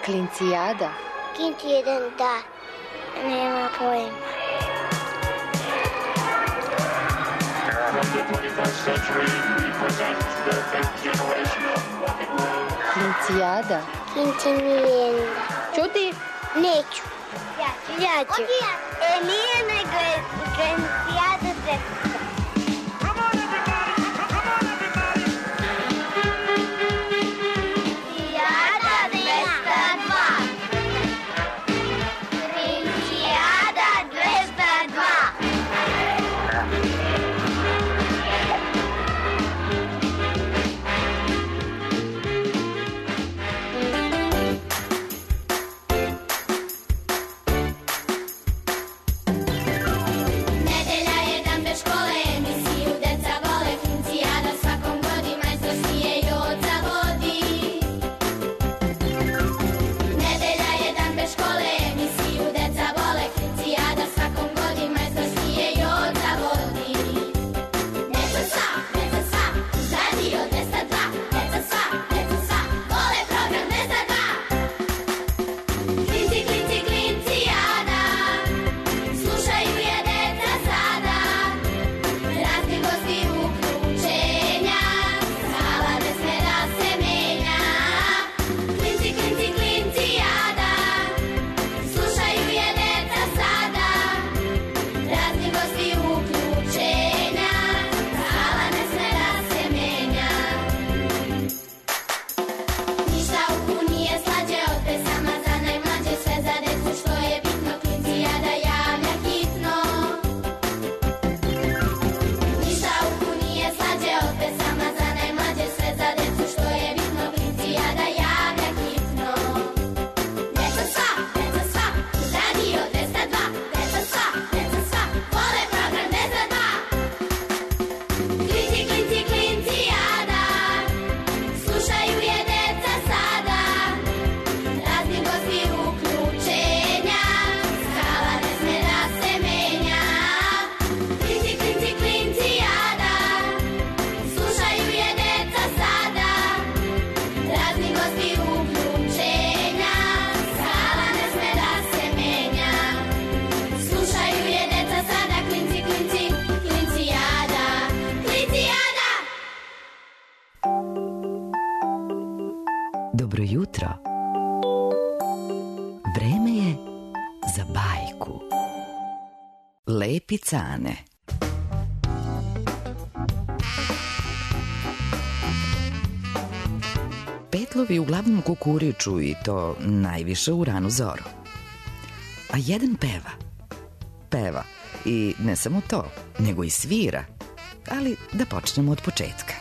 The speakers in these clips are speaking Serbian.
Klincijada? Klinci jedan, da. Nema pojma. Klincijada? Klinci nije. Čuti? Neću. Ja ću. Nije nego je Klincijada 202. Dobro jutro. Vreme je za bajku. Lepi Cane. Petlovi uglavnom kukuriču i to najviše u ranu zoru. A jedan peva. Peva i ne samo to, nego i svira. Ali da počnemo od početka.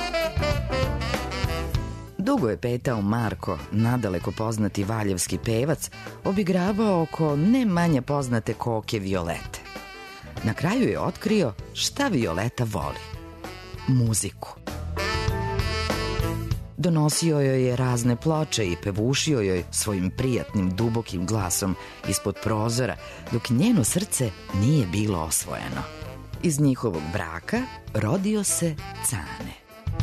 Dugo je petao Marko, nadaleko poznati valjevski pevac, obigravao oko ne manje poznate koke Violete. Na kraju je otkrio šta Violeta voli. Muziku. Donosio joj je razne ploče i pevušio joj svojim prijatnim, dubokim glasom ispod prozora, dok njeno srce nije bilo osvojeno. Iz njihovog braka rodio se Cane.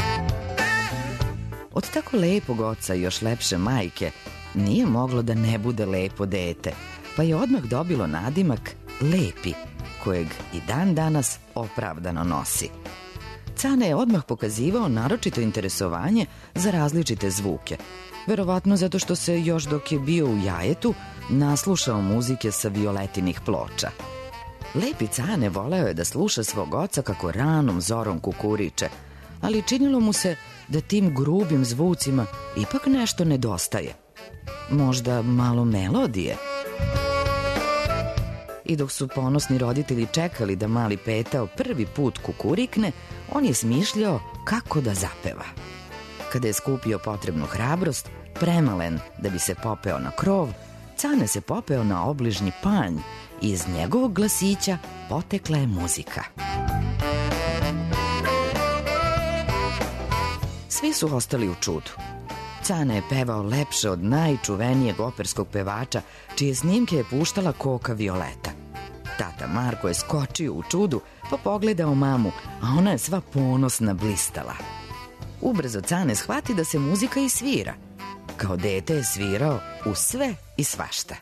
Od tako lepog oca i još lepše majke nije moglo da ne bude lepo dete, pa je odmah dobilo nadimak Lepi, kojeg i dan danas opravdano nosi. Cane je odmah pokazivao naročito interesovanje za različite zvuke, verovatno zato što se još dok je bio u jajetu naslušao muzike sa Violetinih ploča. Lepi Cane voleo je da sluša svog oca kako ranom zorom kukuriče, ali činilo mu se da tim grubim zvucima ipak nešto nedostaje. Možda malo melodije. I dok su ponosni roditelji čekali da mali Petao prvi put kukurikne, on je smišljao kako da zapeva. Kada je skupio potrebnu hrabrost, premalen da bi se popeo na krov, Cane se popeo na obližnji panj i iz njegovog glasića potekla je muzika. Svi su ostali u čudu. Cane je pevao lepše od najčuvenijeg operskog pevača, čije snimke je puštala koka Violeta. Tata Marko je skočio u čudu, pa pogledao mamu, a ona je sva ponosna blistala. Ubrzo Cane shvati da se muzika i svira. Kao dete je svirao u sve i svašta.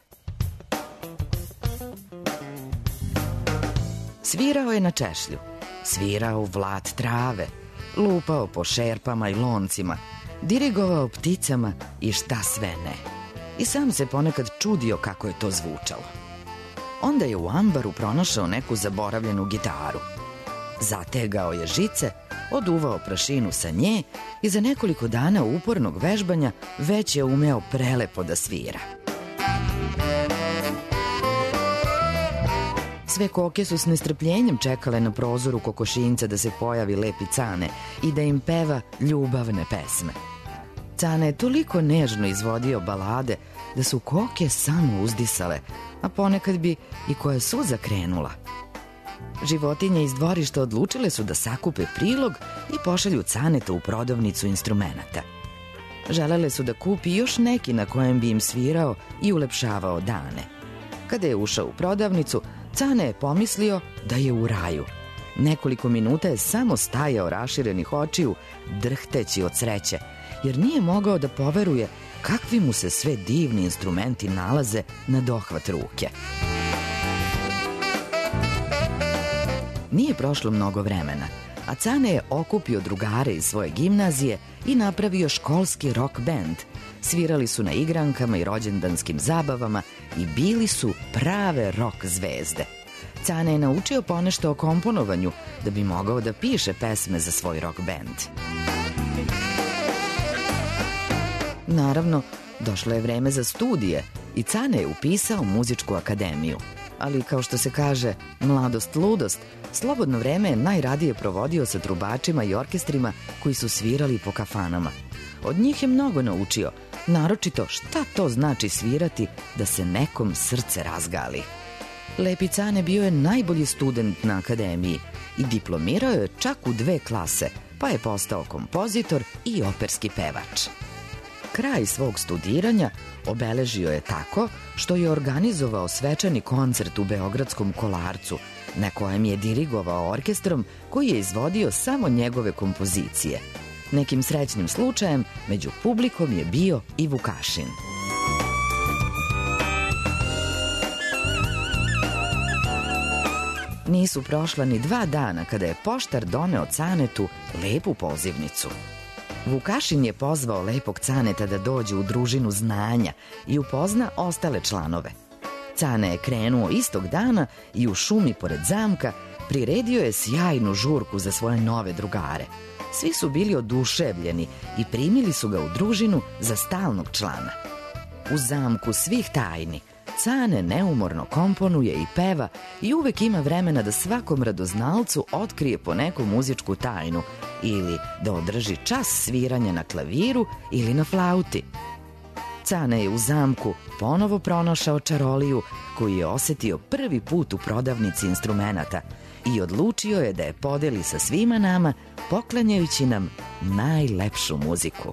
Svirao je na češlju, svirao vlat trave, lupao po šerpama i loncima, dirigovao pticama i šta sve ne. I sam se ponekad čudio kako je to zvučalo. Onda je u ambaru pronašao neku zaboravljenu gitaru. Zategao je žice, oduvao prašinu sa nje i za nekoliko dana upornog vežbanja već je umeo prelepo da svira. Sve koke su s nestrpljenjem čekale na prozoru kokošinjca da se pojavi lepi Cane i da im peva ljubavne pesme. Cane je toliko nežno izvodio balade da su koke samo uzdisale, a ponekad bi i koja suza krenula. Životinje iz dvorišta odlučile su da sakupe prilog i pošalju Caneta u prodavnicu instrumenata. Želele su da kupi još neki na kojem bi im svirao i ulepšavao dane. Kada je ušao u prodavnicu, Cane je pomislio da je u raju. Nekoliko minuta je samo stajao raširenih očiju, drhteći od sreće, jer nije mogao da poveruje kakvi mu se sve divni instrumenti nalaze na dohvat ruke. Nije prošlo mnogo vremena, a Cane je okupio drugare iz svoje gimnazije i napravio školski rock band. Svirali su na igrankama i rođendanskim zabavama i bili su prave rock zvezde. Cane je naučio ponešto o komponovanju da bi mogao da piše pesme za svoj rock band. Naravno, došlo je vreme za studije i Cane je upisao muzičku akademiju. Ali, kao što se kaže, mladost ludost, slobodno vreme je najradije provodio sa trubačima i orkestrima koji su svirali po kafanama. Od njih je mnogo naučio, naročito šta to znači svirati da se nekom srce razgali. Lepi Cane bio je najbolji student na akademiji i diplomirao je čak u 2 klase, pa je postao kompozitor i operski pevač. Kraj svog studiranja obeležio je tako što je organizovao svečani koncert u Beogradskom Kolarcu, na kojem je dirigovao orkestrom koji je izvodio samo njegove kompozicije. Nekim srećnim slučajem među publikom je bio i Vukašin. Nisu prošla ni 2 dana kada je poštar doneo Canetu lepu pozivnicu. Vukašin je pozvao lepog Caneta da dođe u družinu znanja i upozna ostale članove. Cane je krenuo istog dana i u šumi pored zamka priredio je sjajnu žurku za svoje nove drugare. Svi su bili oduševljeni i primili su ga u družinu za stalnog člana. U zamku svih tajni Cane neumorno komponuje i peva i uvek ima vremena da svakom radoznalcu otkrije po neku muzičku tajnu ili da održi čas sviranja na klaviru ili na flauti. Cane je u zamku ponovo pronašao čaroliju koju je osetio prvi put u prodavnici instrumenata i odlučio je da je podeli sa svima nama, poklanjajući nam najlepšu muziku.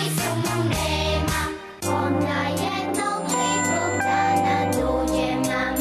Jednog lepog dana dođem na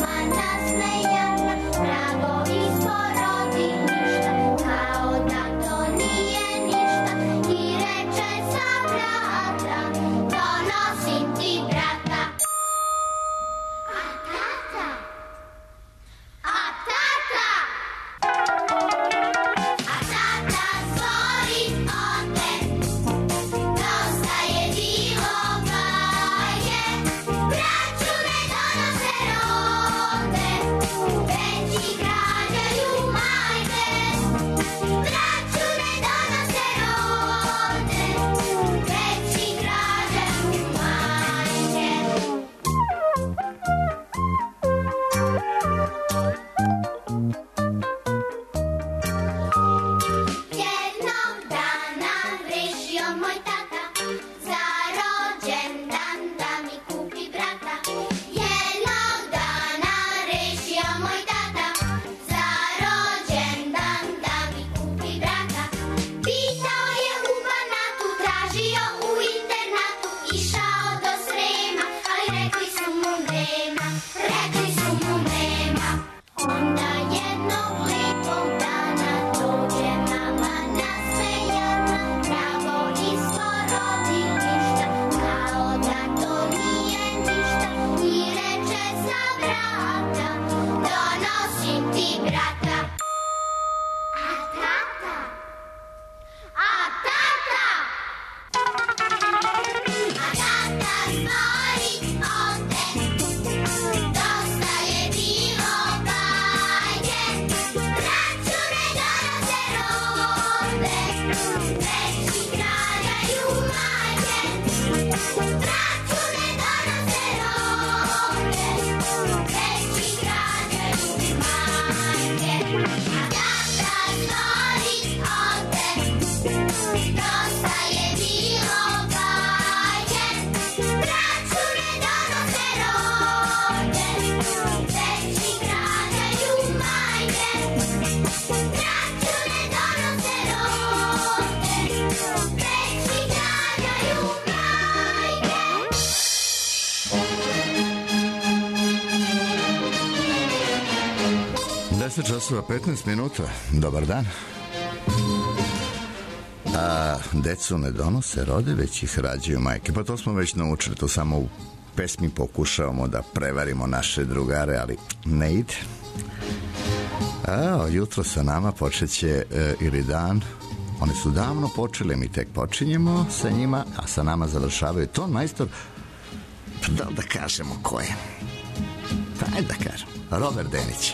10 časova 15 minuta. Dobar dan. Decu ne donose rode, već ih rađaju majke. Pa to smo već naučili, to samo u pesmi pokušavamo da prevarimo naše drugare, ali ne ide. Jutro sa nama počeće ili dan. Oni su davno počeli, mi tek počinjemo sa njima, a sa nama završavaju ton majstor. Da li da kažemo ko je? Pa ajde da kažem. Robert Denić.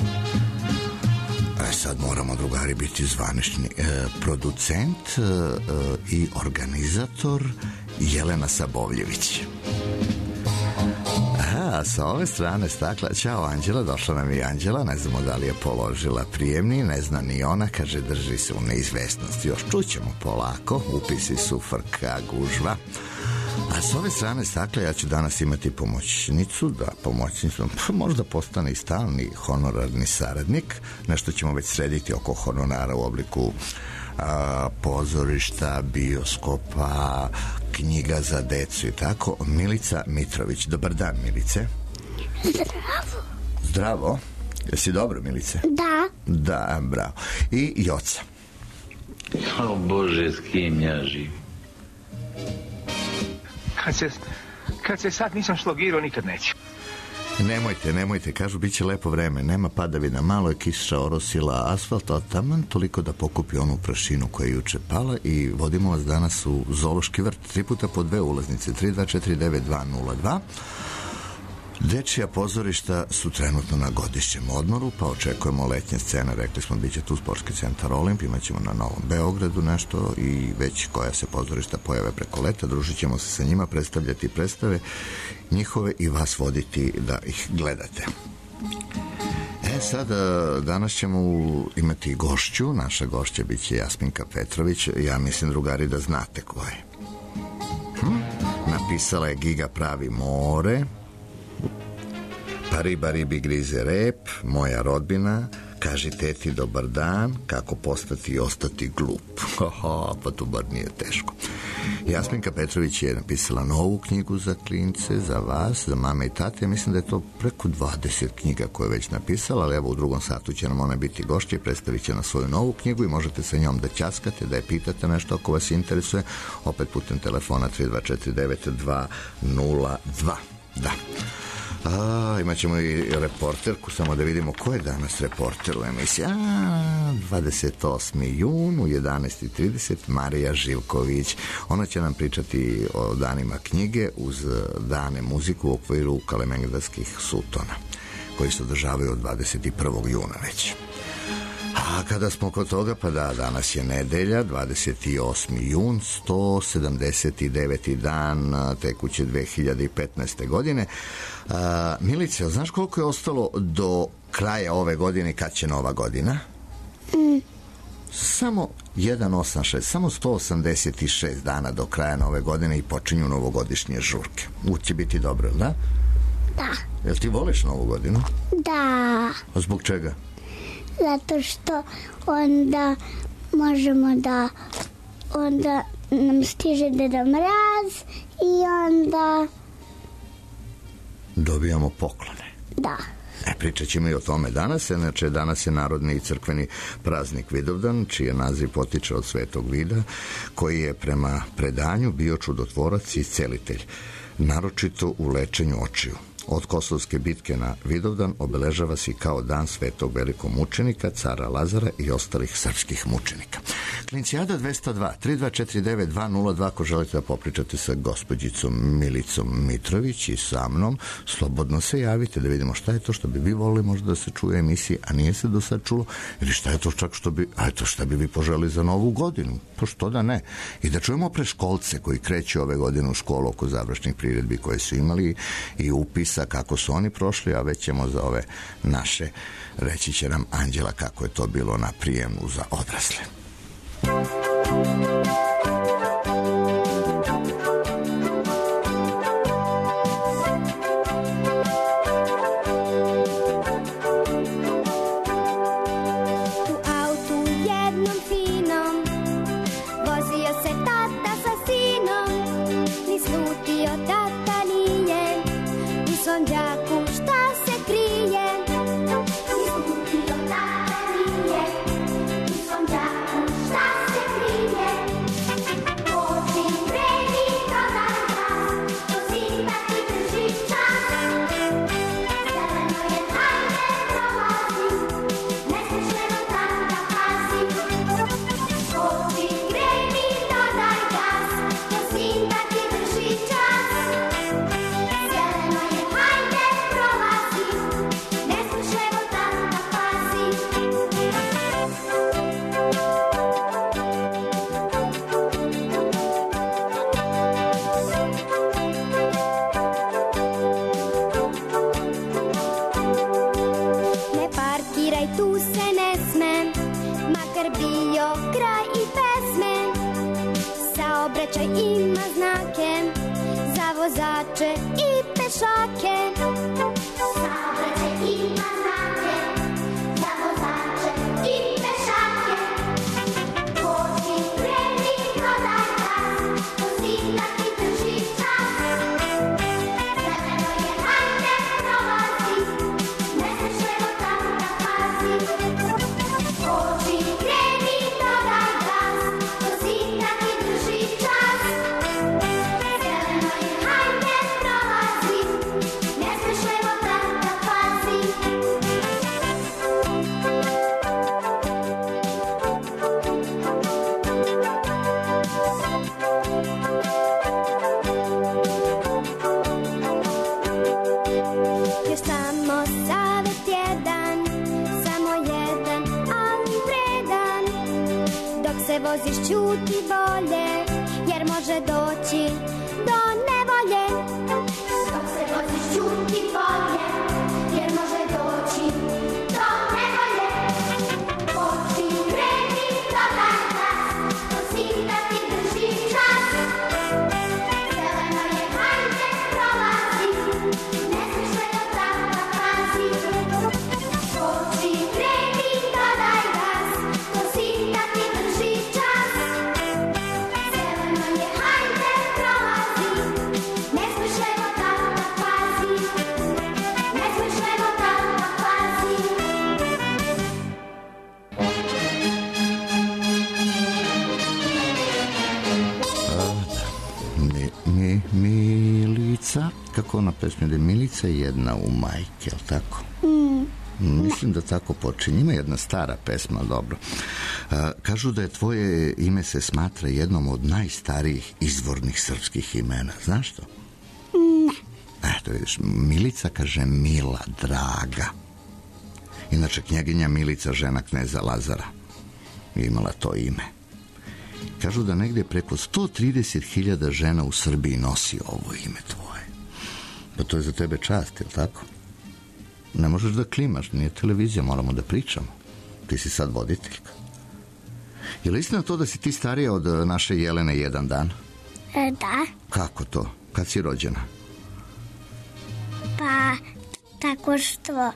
Sad moramo, drugari, biti zvanični. Producent i organizator Jelena Sabovljević. Sa ove strane stakla, ćao Anđela, došla nam i Anđela, ne znamo da li je položila prijemni, ne zna ni ona, kaže drži se u neizvestnosti, još čućemo polako, upisi su frka, gužva. A s ove strane stakla ja ću danas imati pomoćnicu, možda postane i stalni honorarni saradnik, nešto ćemo već srediti oko honorara u obliku pozorišta, bioskopa, knjiga za decu i tako. Milica Mitrović. Dobar dan, Milice. Zdravo. Zdravo? Jesi dobro, Milice? Da. Da, bravo. I Joca. O Bože, s kim ja živim? Kad se sad nisam šlogirao, nikad neće. Nemojte, kažu bit će lepo vreme, nema padavina, malo je kiša orosila asfalt, a taman toliko da pokupi onu prašinu koja je juče pala i vodimo vas danas u Zoološki vrt, 3 puta po 2 ulaznice, 3249-202. Dečija pozorišta su trenutno na godišnjem odmoru, pa očekujemo letnje scene, rekli smo bit će tu Sportski centar Olimp, imat ćemo na Novom Beogradu nešto i već koja se pozorišta pojave preko leta, družit ćemo se sa njima, predstavljati predstave njihove i vas voditi da ih gledate. Sad, danas ćemo imati gošću, naša gošća bit će Jasminka Petrović, ja mislim, drugari, da znate ko je. Napisala je Giga pravi more, Pa riba ribi grize rep, moja rodbina, kaži teti dobar dan, kako postati i ostati glup. Pa to bar nije teško. Jasminka Petrović je napisala novu knjigu za klince, za vas, za mame i tate. Mislim da je to preko 20 knjiga koje je već napisala, ali evo u drugom satu će nam ona biti gošća i predstavit će na svoju novu knjigu i možete sa njom da ćaskate, da je pitate nešto ako vas interesuje, opet putem telefona 3249-202. Da. Imat ćemo i reporterku, samo da vidimo ko je danas reporter u emisiji. 28. jun u 11:30, Marija Živković. Ona će nam pričati o danima knjige uz dane muziku u okviru Kalemegdanskih sutona, koji se održavaju od 21. juna već. A kada smo kod toga, pa da, danas je nedelja, 28. jun, 179. dan tekuće 2015. godine. Milice, znaš koliko je ostalo do kraja ove godine, kad će nova godina? Samo 186, samo 186 dana do kraja nove godine i počinju novogodišnje žurke. Će biti dobro, da? Da. Jel ti voliš novu godinu? Da. A zbog čega? Zato što onda možemo da onda nam stiže Deda Mraz i onda dobijamo poklone. Da. Pričat ćemo i o tome danas. Inače, danas je narodni i crkveni praznik Vidovdan, čiji naziv potiče od Svetog Vida, koji je prema predanju bio čudotvorac i celitelj, naročito u lečenju očiju. Od Kosovske bitke na Vidovdan obeležava se kao dan svetog velikog mučenika, cara Lazara i ostalih srpskih mučenika. Klincijada 202 3249-202, ako želite da popričate sa gospođicom Milicom Mitrović i sa mnom, slobodno se javite da vidimo šta je to što bi vi volili možda da se čuje emisiji, a nije se do sad čulo, ili šta je to čak šta bi vi poželi za novu godinu, pa što da ne. I da čujemo preškolce koji kreću ove godine u školu oko završnih priredbi koje su imali i upisa kako su oni prošli, a već ćemo za ove naše reći će nam Anđela kako je to bilo na prijemu za odrasle. Sonđaku šta se krije, isputio vozače i pešake. Saobraćaj ima znake za vozače i pešake. Vozi, kreni, prodaj gas, vozi da ti drži čas. Zeleno je, hajde, prolazi, ne smeš levo tamo da pazi. Vozi, kreni, prodaj gas, vozi da ti drži čas. Zeleno je, hajde, prolazi, ne smeš levo tamo da pazi. Još samo savjet jedan, samo jedan, ali vredan. Dok se voziš ćuti bolje, jer može doći do nevolje. Dok se voziš ćuti bolje, jer može doći do nevolje. Vozi, kreni, prodaj gas, vozi da ti drži čas. Zeleno je, hajde, prolazi, ne smeš levo tamo da pazi. Vozi, kreni, prodaj gas, vozi da ti drži čas. Zeleno je, hajde, prolazi, ne smeš levo tamo da pazi. Ne smeš levo tamo da pazi. Milica, kako ona pesma ide? Milica je jedna u majke, jel tako? Mislim da tako počinje. Ima jedna stara pesma, dobro. Kažu da je tvoje ime se smatra jednom od najstarijih izvornih srpskih imena. Znaš to? Eto, vidiš, Milica kaže mila, draga. Inače, knjaginja Milica, žena kneza Lazara, je imala to ime. Kažu da negdje preko 130.000 žena u Srbiji nosi ovo ime tvoje. Pa to je za tebe čast, je li tako? Ne možeš da klimaš, nije televizija, moramo da pričamo. Ti si sad voditeljka. Je li istina to da si ti starija od naše Jelene jedan dan? Da, Kako to? Kad si rođena? pa tako što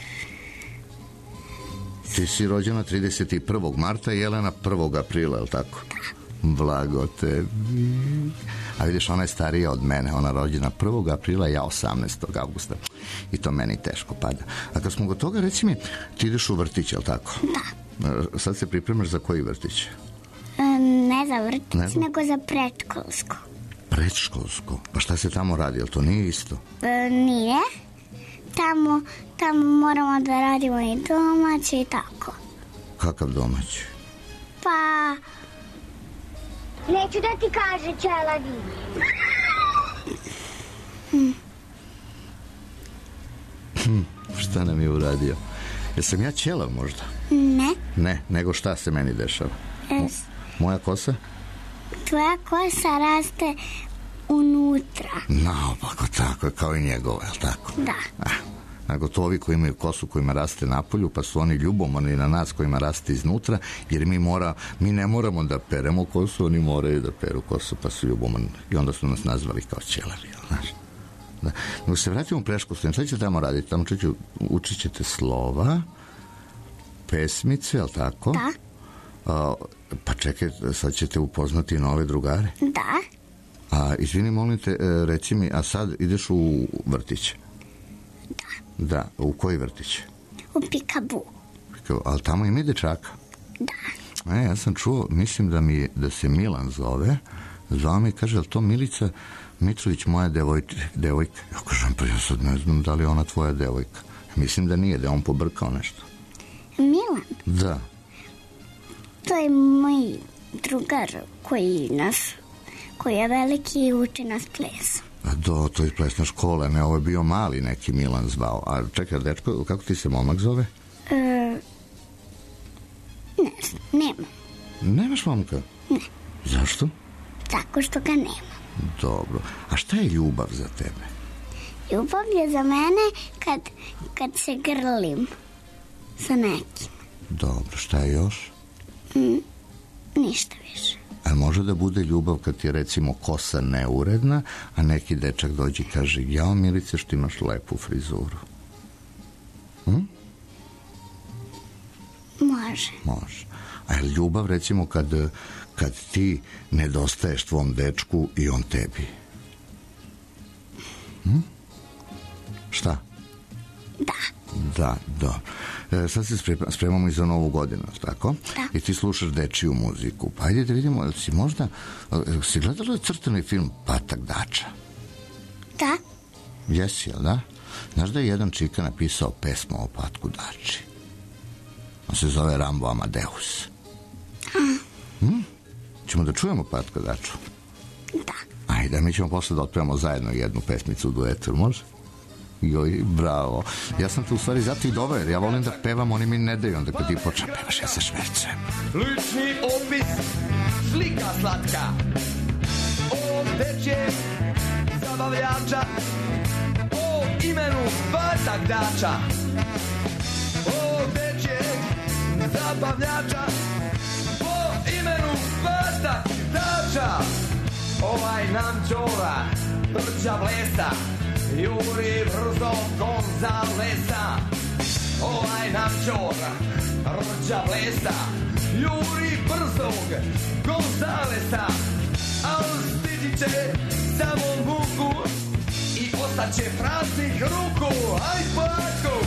Ti si rođena 31. marta, Jelena 1. aprila, je li tako? Blago tebi. A vidiš, ona je starija od mene. Ona rođena 1. aprila, ja 18. avgusta. I to meni teško pada. A kad smo go toga, reci mi, ti ideš u vrtić, je li tako? Da. Sad se pripremaš za koji vrtić? ne za vrtić, nego za predškolsko. Predškolsko? Pa šta se tamo radi, je li to nije isto? Nije. Tamo moramo da radimo i domaće i tako. Kakav domaći? Pa neću da ti kaže, ćelavi. Šta nam je uradio? Jesam ja ćelav možda? Ne. Ne, nego šta se meni dešava? Moja kosa? Tvoja kosa raste unutra. Naopako, tako je, kao i njegova, je li tako? Da. Nego to ovi koji imaju kosu kojima raste napolju, pa su oni ljubomorni na nas kojima raste iznutra, jer mi ne moramo da peremo kosu, oni moraju da peru kosu, pa su ljubomorni. I onda su nas nazvali kao ćelavi, znaš. Da. Nego se vratimo u predškolstvo, šta će tamo raditi? Tamo učit ćete slova, pesmice, je li tako? Da. Pa čekaj, sad ćete upoznati nove drugare? Da. A izvini, molim te, reci mi, a sad ideš u vrtić? Da, u koji vrtić? U Pikabu. Ali tamo ima i dečaka? Da. Ja sam čuo, mislim da se Milan zove. Zvao mi i kaže, je li to Milica Mitrović, moja devojka? Ja kažem, pa ja sad ne znam da li je ona tvoja devojka. Mislim da nije, da je on pobrkao nešto. Milan? Da. To je moj drugar koji je veliki i uči nas ples. To je plesna škola, ne, ovo je bio mali neki Milan zvao. A čekaj, dečko, kako ti se momak zove? Ne znam, nema. Nemaš momka? Ne. Zašto? Tako što ga nema. Dobro. A šta je ljubav za tebe? Ljubav je za mene kad se grlim sa nekim. Dobro, šta je još? Ništa više. A ali može da bude ljubav kad ti je recimo kosa neuredna, a neki dečak dođe i kaže, jao Milice što imaš lepu frizuru. Može. A je ljubav recimo kad ti nedostaješ tvom dečku i on tebi? Šta? Da, dobro. Sad se spremamo i za Novu godinu, tako? Da. I ti slušaš dečiju muziku. Pa ajde da vidimo, jel si možda... Si gledala crtani film Patak Dača? Da. Jesi, jel da? Znaš da je jedan čika napisao pesmu o Patku Dači? On se zove Rambo Amadeus. Ćemo da čujemo Patka Daču? Da. Ajde, mi ćemo posle da otpevamo zajedno jednu pesmicu u duetu, može? Joj, bravo. Ja sam tu u stvari zato i dobro, jer ja volim da pevam, oni mi ne daju, onda kad ti počnem pevaš, ja se švercujem. Lični opis, slika slatka, o dečje zabavljača, o imenu Patak Dača, o dečje zabavljača, o imenu Patak Dača. Ovaj nam čora brđa blesta, juri brzo Gonzalesa. Ovaj nam čora brđa blesta, juri brzog Gonzalesa. Al stići će samo muku i ostaće praznih ruku. Aj Patku!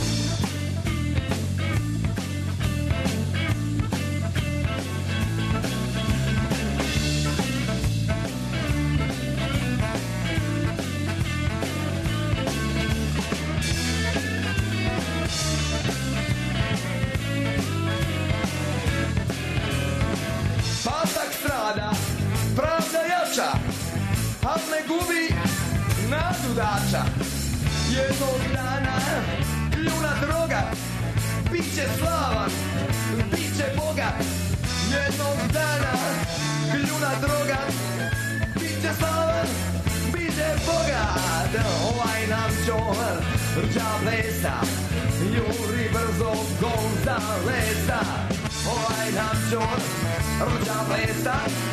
Al ne gubi nadu dača. Jednog dana kljuna droga, biće slavan, biće bogat. Jednog dana kljuna droga, biće slavan, biće bogat. Ovaj nam čor rđa blesa, juri brzo Gonzalesa. Ovaj nam čor rđa blesa,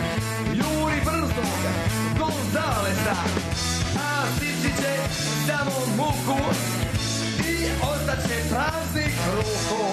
juri brzo Gonzalesa. A stići će samo muku i ostaće praznih ruku.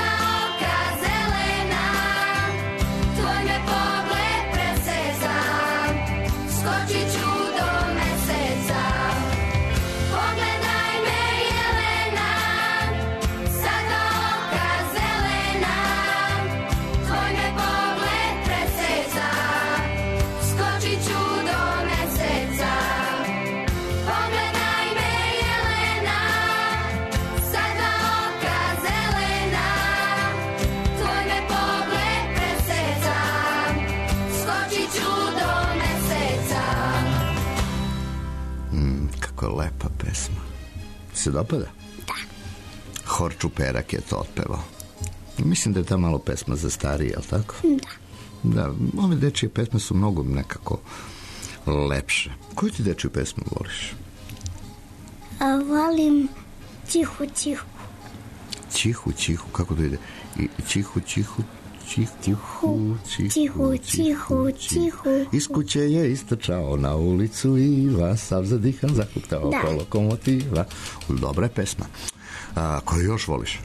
Tvoj me pogled preseca. Kako je lepa pesma. Se dopada? Da. Horču Perak je to otpevao. Mislim da je ta malo pesma za starije, jel tako? Da, ove dečije pesme su mnogo nekako lepše. Koju ti dečiju pesmu voliš? Volim Čihu, čihu. Čihu, čihu, kako to ide? Čihu, čihu, čihu, Čihu, čihu, čihu. Iz kuće je istrčao na ulicu Iva, sav zadihan zahuktao oko lokomotiva. Dobra je pesma. Koju još voliš?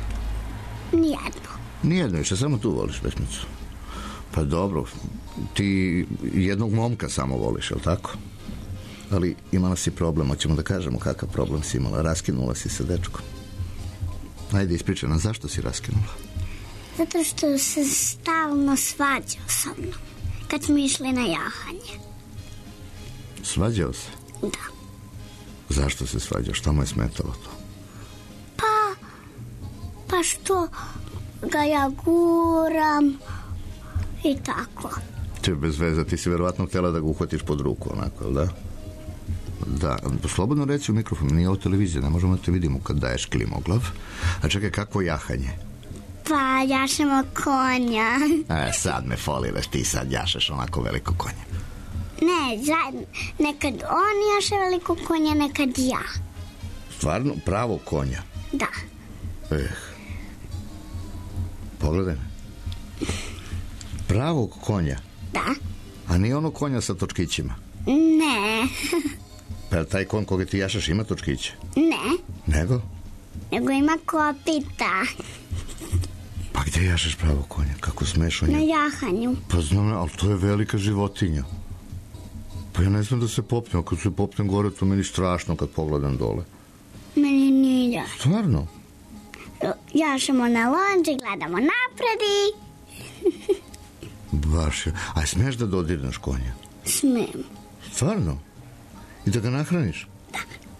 Nijedno više, samo tu voliš pesmicu. Pa dobro, ti jednog momka samo voliš, je li tako? Ali imala si problem, hoćemo da kažemo kakav problem si imala. Raskinula si sa dečkom. Ajde, ispričaj nam, zašto si raskinula? Zato što se stalno svađao sa mnom kad smo išli na jahanje. Svađao se? Da. Zašto se svađao? Šta mu je smetalo to? Pa što ga ja guram i tako. Te bez veze, ti si verovatno htjela da ga uhvatiš pod ruku, onako, da? Da, slobodno reci u mikrofon, nije ovo televizija, ne možemo da te vidimo kad daješ klimoglav. A čekaj, kakvo jahanje? Pa jašemo konja. Sad me foliraš, ti sad jašeš onako veliko konje. Ne, nekad on jaše veliko konja, nekad ja. Stvarno, pravo konja? Da. Pogledaj me. Pravog konja? Da. A nije ono konja sa točkićima? Ne. Pa taj konj koga ti jašaš ima točkiće? Ne. Nego? Nego ima kopita. Pa gdje jašeš pravog konja? Kako smeš o njemu? Na jahanju. Pa znam, ali to je velika životinja. Pa ja ne znam da se popnem. Kad se popnem gore, to meni strašno kad pogledam dole. Meni nije. Stvarno? Jašemo na lonđe, gledamo napred i... Baš je. A smiješ da dodirneš konja? Smijem. Stvarno? I da ga nahraniš? Da.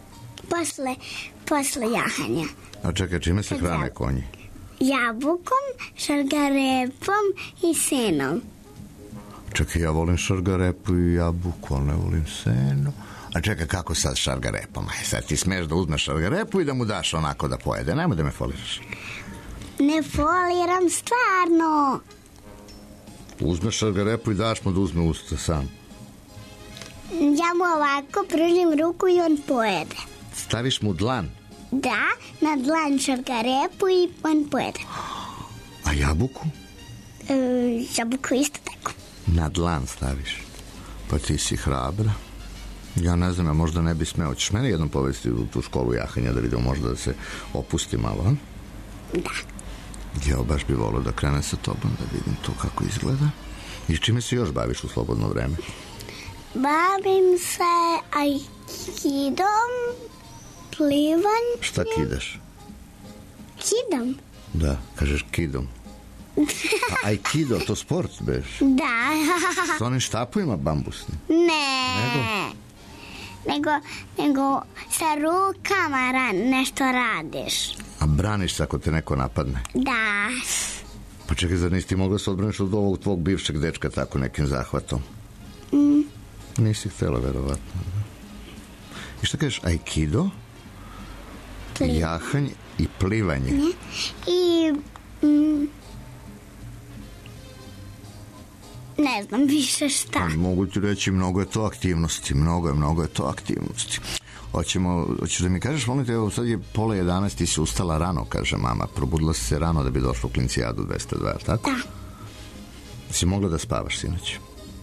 Posle jahanja. A čekaj, čime se hrane konji? Jabukom, šargarepom i senom. Čekaj, ja volim šargarepu i jabuku, ali ne volim seno. A čekaj, kako sad šargarepom? Aj, sad ti smiješ da uzmeš šargarepu i da mu daš onako da pojede. Nemoj da me foliraš. Ne foliram, stvarno. Uzmeš šargarepu i daš mu da uzme usta sam. Ja mu ovako pružim ruku i on pojede. Staviš mu dlan? Da, na dlan šargarepu i on pojede. A jabuku? Jabuku isto tako. Na dlan staviš. Pa ti si hrabra. Ja ne znam, ja možda ne bi smeo. Hoćeš mene jednom povesti u tu školu jahanja da vidimo možda da se opusti malo, a? Da. Ja baš bi volio da krene sa tobom da vidim to kako izgleda. I čime se još baviš u slobodno vreme? Bavim se aikidom, plivanjem. Šta kidaš? Kidam? Da, kažeš kidom. A aikido, to sport, beš? Da. S onim štapovima bambusnim? Ne. Nego sa rukama nešto radiš. A braniš se ako te neko napadne? Da. Pa čekaj, zar nisi ti mogla se odbraniš od ovog tvog bivšeg dečka tako nekim zahvatom? Nisi htjela, verovatno. I šta kažeš, aikido, jahanje i plivanje? I... ne znam više šta. Pa, mogu ti reći, mnogo je to aktivnosti. Mnogo je to aktivnosti. Hoćeš da mi kažeš, molim te, evo sad je 10:30, ti si ustala rano, kaže mama. Probudila si se rano da bi došla u Klincijadu 202, tako? Da. Si mogla da spavaš sinoć?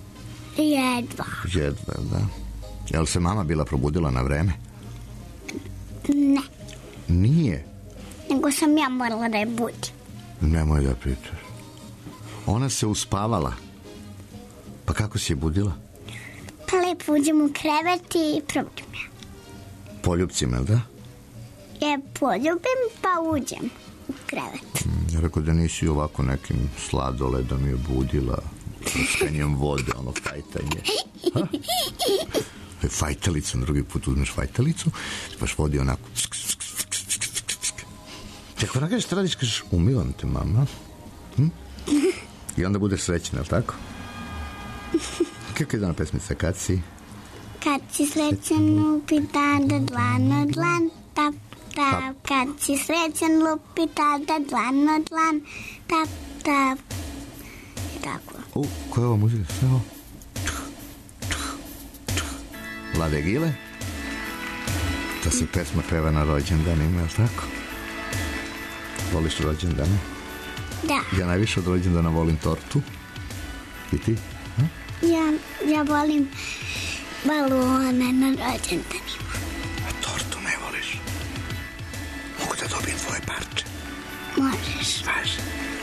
Jedva, da. Jel se mama bila probudila na vreme? Ne. Nije? Nego sam ja morala da je budim. Nemoj da pričaš. Ona se uspavala. Pa kako si je budila? Pa lepo uđem u krevet i probudim ja. Poljubcima, jel da? Je poljubim pa uđem u krevet. Ja rekao da nisi ovako nekim sladoledom je budila, skanjem vode, ono fajtanje. Fajtalicom, drugi put uzmeš fajtalicu, spaš vodi onako. Tako nakon što radiš, kažeš, umivam te, mama. I onda budeš srećna, jel tako? Kako je dana pesmica, kad si? Kad si srećan lupi tada dlan od dlan, tap, tap. Kad si srećan lupi tada dlan od dlan, tap, tap. I tako. Koja je ova muzika? Šta je ovo? Vlade Gile? To se pesma peva na rođendanima, je li tako? Voliš rođendane? Da. Ja najviše od rođendana volim tortu. I ti? Ja volim balone na rođendanima. A tortu ne voliš? Mogu da dobijem tvoje parče? Možeš. Važi.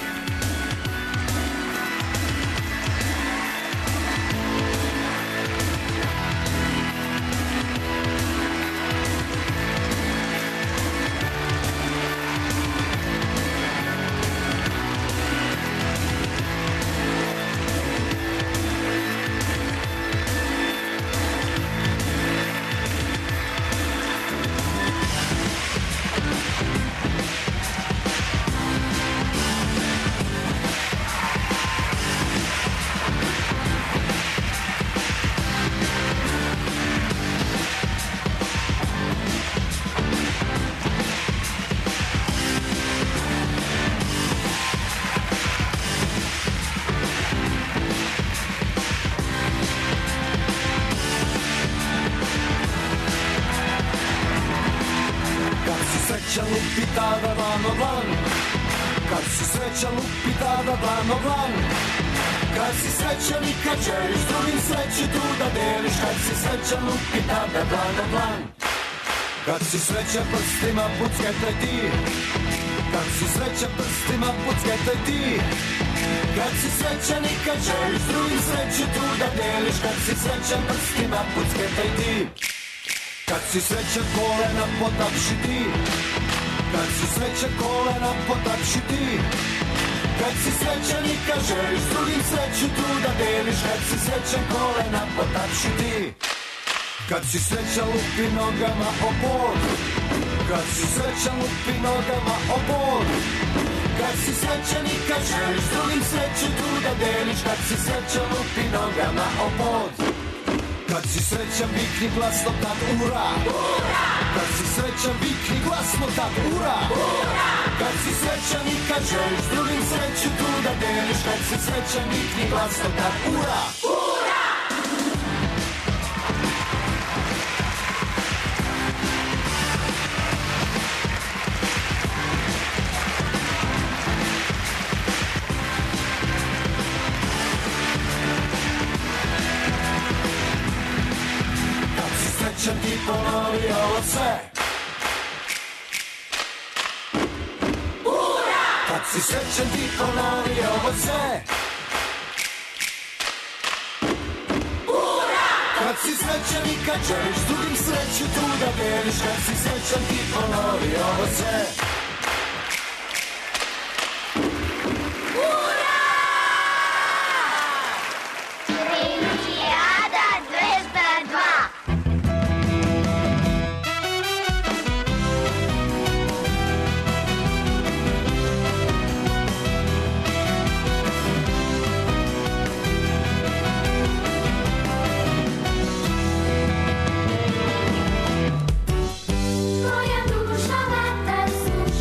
sreća lupi tada dlan od dlan. Kad si sreća lupi tada dlan od dlan. Kad si srećan i kad želiš drugim sreću tu da deliš. Kad si srećan lupi tada dlan od dlan. Kad si srećan prstima pucketaj ti. Kad si srećan prstima pucketaj ti. Kad si srećan i kad želiš drugim sreću tu da deliš. Kad si srećan prstima pucketaj ti. Kad si srećan kolena potapši ti. Kad si srećan kolena potapši ti. Kad si srećan i kad želiš drugim sreću tu da deliš. Kad si srećan kolena potapši ti. Kad si srećan lupi nogama o pod. Kad si srećan lupi nogama o pod. Kad si srećan i kad želiš drugim sreću tu da deliš. Kad si srećan lupi nogama o pod. Kad si srećan vikni glasno tad ura, ura! Kad si srećan vikni glasno tad ura, ura! Kad si srećan i kad želiš drugim sreću tu da deliš. Kad si srećan vikni glasno tad ura, ura! Srećan ti ponovi ovo sve. Ura! Kad si srećan ti ponovi ovo sve. Ura! Kad si srećan i kad želiš drugim sreću tu da deliš. Kad si srećan ti ponovi ovo sve. Moja duša vata sluša.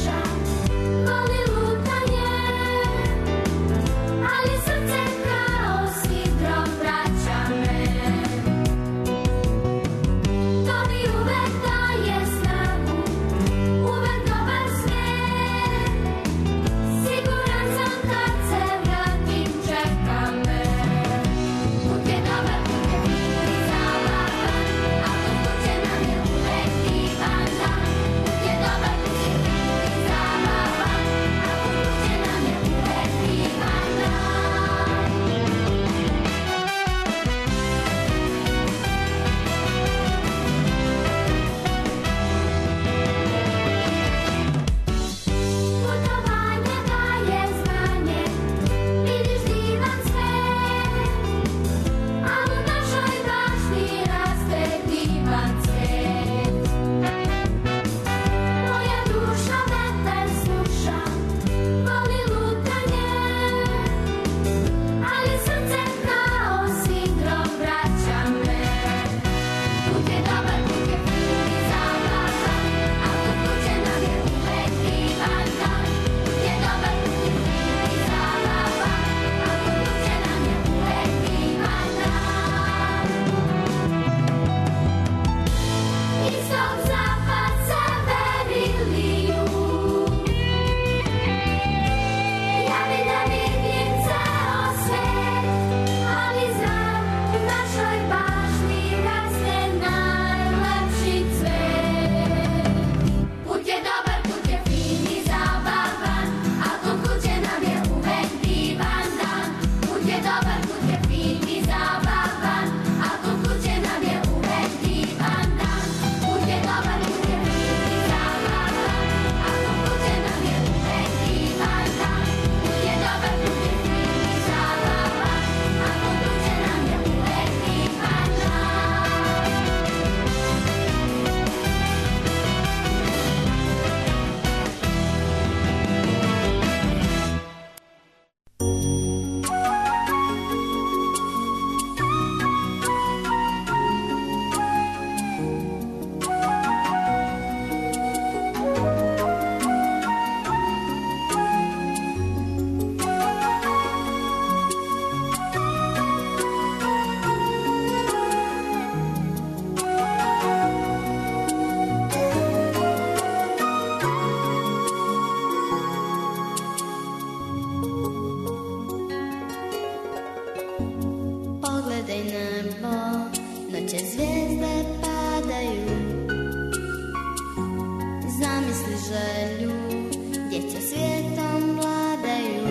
želju, djeca svijetom vladaju.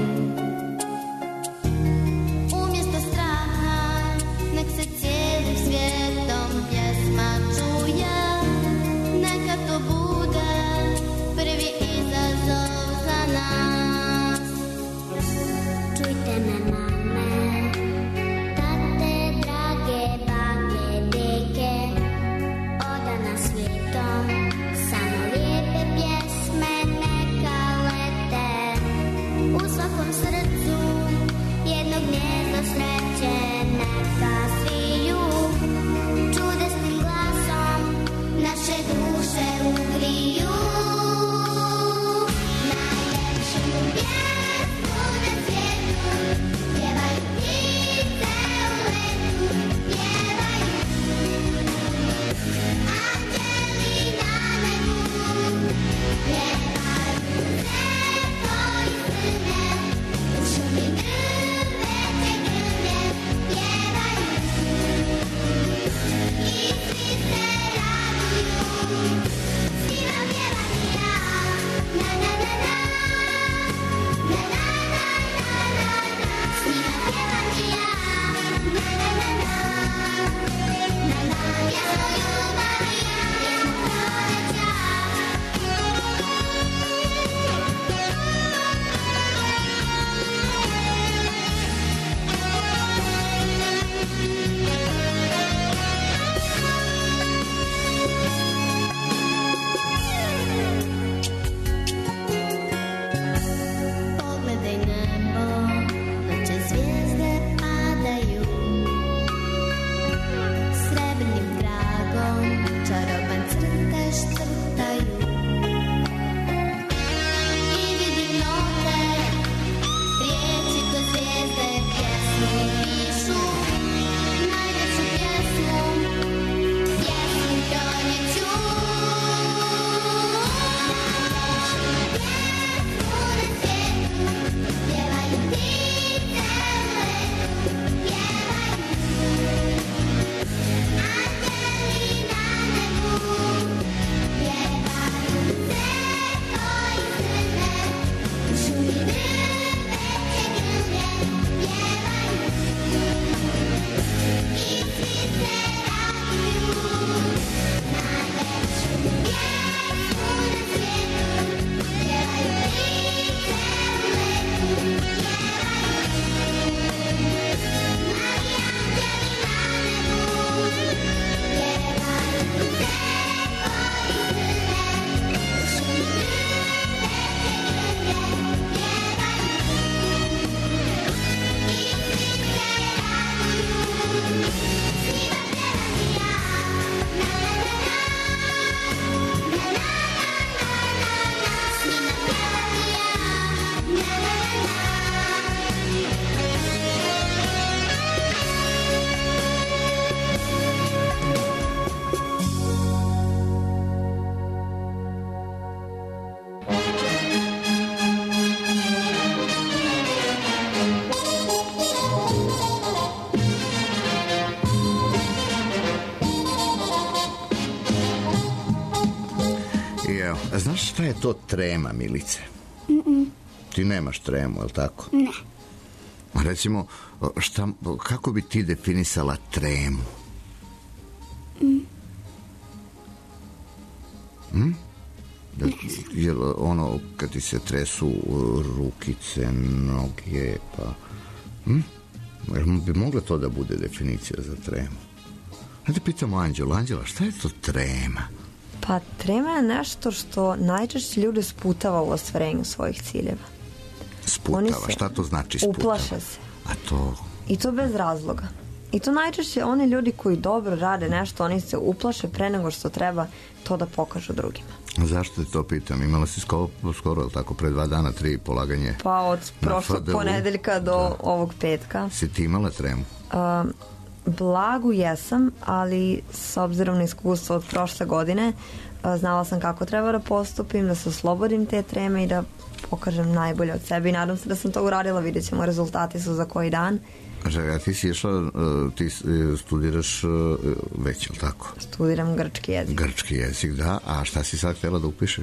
Umjesto straha, nek se cijelim svijetom pjesma čuje. Neka to bude prvi izazov za nas. Čujte me, mame, tate, drage bake, deke, odana svijetom, samo lijepe pjesme neka lete. U svakom srcu jednog gnjezda sreće neka sviju. Čudesnim glasom naše duše ugriju. Najljepšu pjesmu na svijetu pjevaju ptice u letu, pjevaju anđeli na nebu, pjevaju lijepo i crne, u šumi drveće grlje, pjevaju i svi se raduju. Svima pjevam i ja, na na na na, na na na na na na. Svima pjevam i ja, na na na na, na na. Pjesmo ljubavi, pjesmo proleća. Pogledaj nebo, noće zvijezde padaju, srebrnim tragom čaroban crtež crtaju. I vidim note, riječi ko zvijezde pjesmu pišu, najveću pjesmu proljeću. Pjevaju ptice u letu, pjevaju anđeli na nebu, pjevaju lijepo i crne, u šumi drveće grlje, pjevaju i svi se raduju. Najljepšu pjesmu na svijetu pjevaju ptice u letu, pjevaju mladi anđeli na nebu, pjevaju lijepo i crne, u šumi drveće grlje, pjevaju i svi se raduju. Svima pjevam i ja, na na na na, na na na na na. Svima pjevam i ja, na na na na. I evo, a znaš šta je to trema, Milice? Ti nemaš tremu, je li tako? Ne. A recimo, kako bi ti definisala tremu? Jel ono kad ti se tresu rukice, noge, pa... Jel bi mogla to da bude definicija za tremu? Hajde pitamo Anđela, šta je to trema? Pa trema je nešto što najčešće ljude sputava u ostvarenju svojih ciljeva. Sputava, šta to znači sputava? Uplaše se. A to... I to bez razloga. I to najčešće oni ljudi koji dobro rade nešto, oni se uplaše pre nego što treba to da pokažu drugima. A zašto te to pitam? Imala si skoro, tako, pre 2 dana 3 polaganje? Pa od prošlog ponedeljka do ovog petka. Si ti imala tremu? Blagu jesam, ali s obzirom na iskustvo od prošle godine, znala sam kako treba da postupim, da se oslobodim te treme i da pokažem najbolje od sebe i nadam se da sam to uradila, vidjet ćemo, rezultati su za koji dan. A ti si išla, ti studiraš već, je li tako? Studiram grčki jezik. Grčki jezik, da. A šta si sad htjela da upišeš?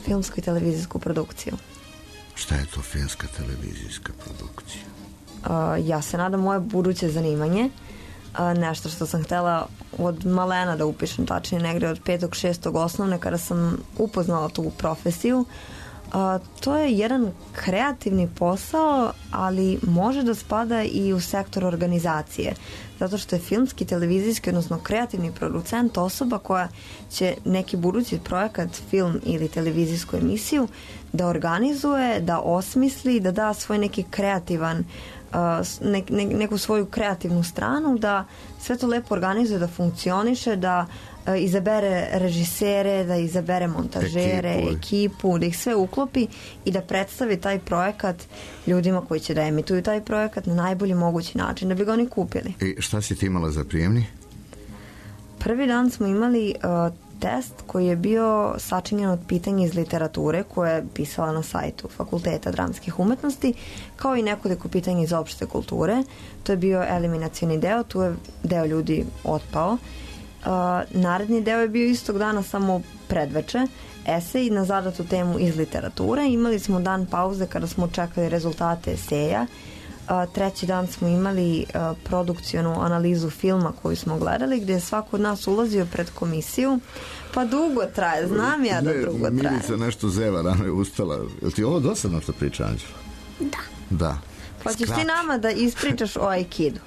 filmsku i televizijsku produkciju. Šta je to filmska televizijska produkcija? Ja se nadam moje buduće zanimanje, nešto što sam htela od malena da upišem, tačnije negde od 5. 6. osnovne kada sam upoznala tu profesiju. To je jedan kreativni posao, ali može da spada i u sektor organizacije, zato što je filmski, televizijski, odnosno kreativni producent osoba koja će neki budući projekat, film ili televizijsku emisiju da organizuje, da osmisli, da da svoj neki kreativan neku svoju kreativnu stranu, da sve to lepo organizuje, da funkcioniše, da izabere režisere, da izabere montažere, ekipu, da ih sve uklopi i da predstavi taj projekat ljudima koji će da emituju taj projekat na najbolji mogući način, da bi ga oni kupili. I šta si ti imala za prijemni? Prvi dan smo imali test koji je bio sačinjen od pitanja iz literature koje je pisala na sajtu Fakulteta dramskih umetnosti, kao i nekoliko pitanja iz opšte kulture. To je bio eliminacioni deo, tu je deo ljudi otpao. Naredni deo je bio istog dana, samo predveče, esej na zadatu temu iz literature. Imali smo dan pauze kada smo čekali rezultate eseja. Treći dan smo imali produkcionu analizu filma koju smo gledali, gdje je svako od nas ulazio pred komisiju. Pa dugo traje, znam ja da dugo traje. Milica nešto zeva, rano je ustala. Je li ti ovo dosadno što priča, Anđela? Da. Pa ćeš ti nama da ispričaš o aikidu?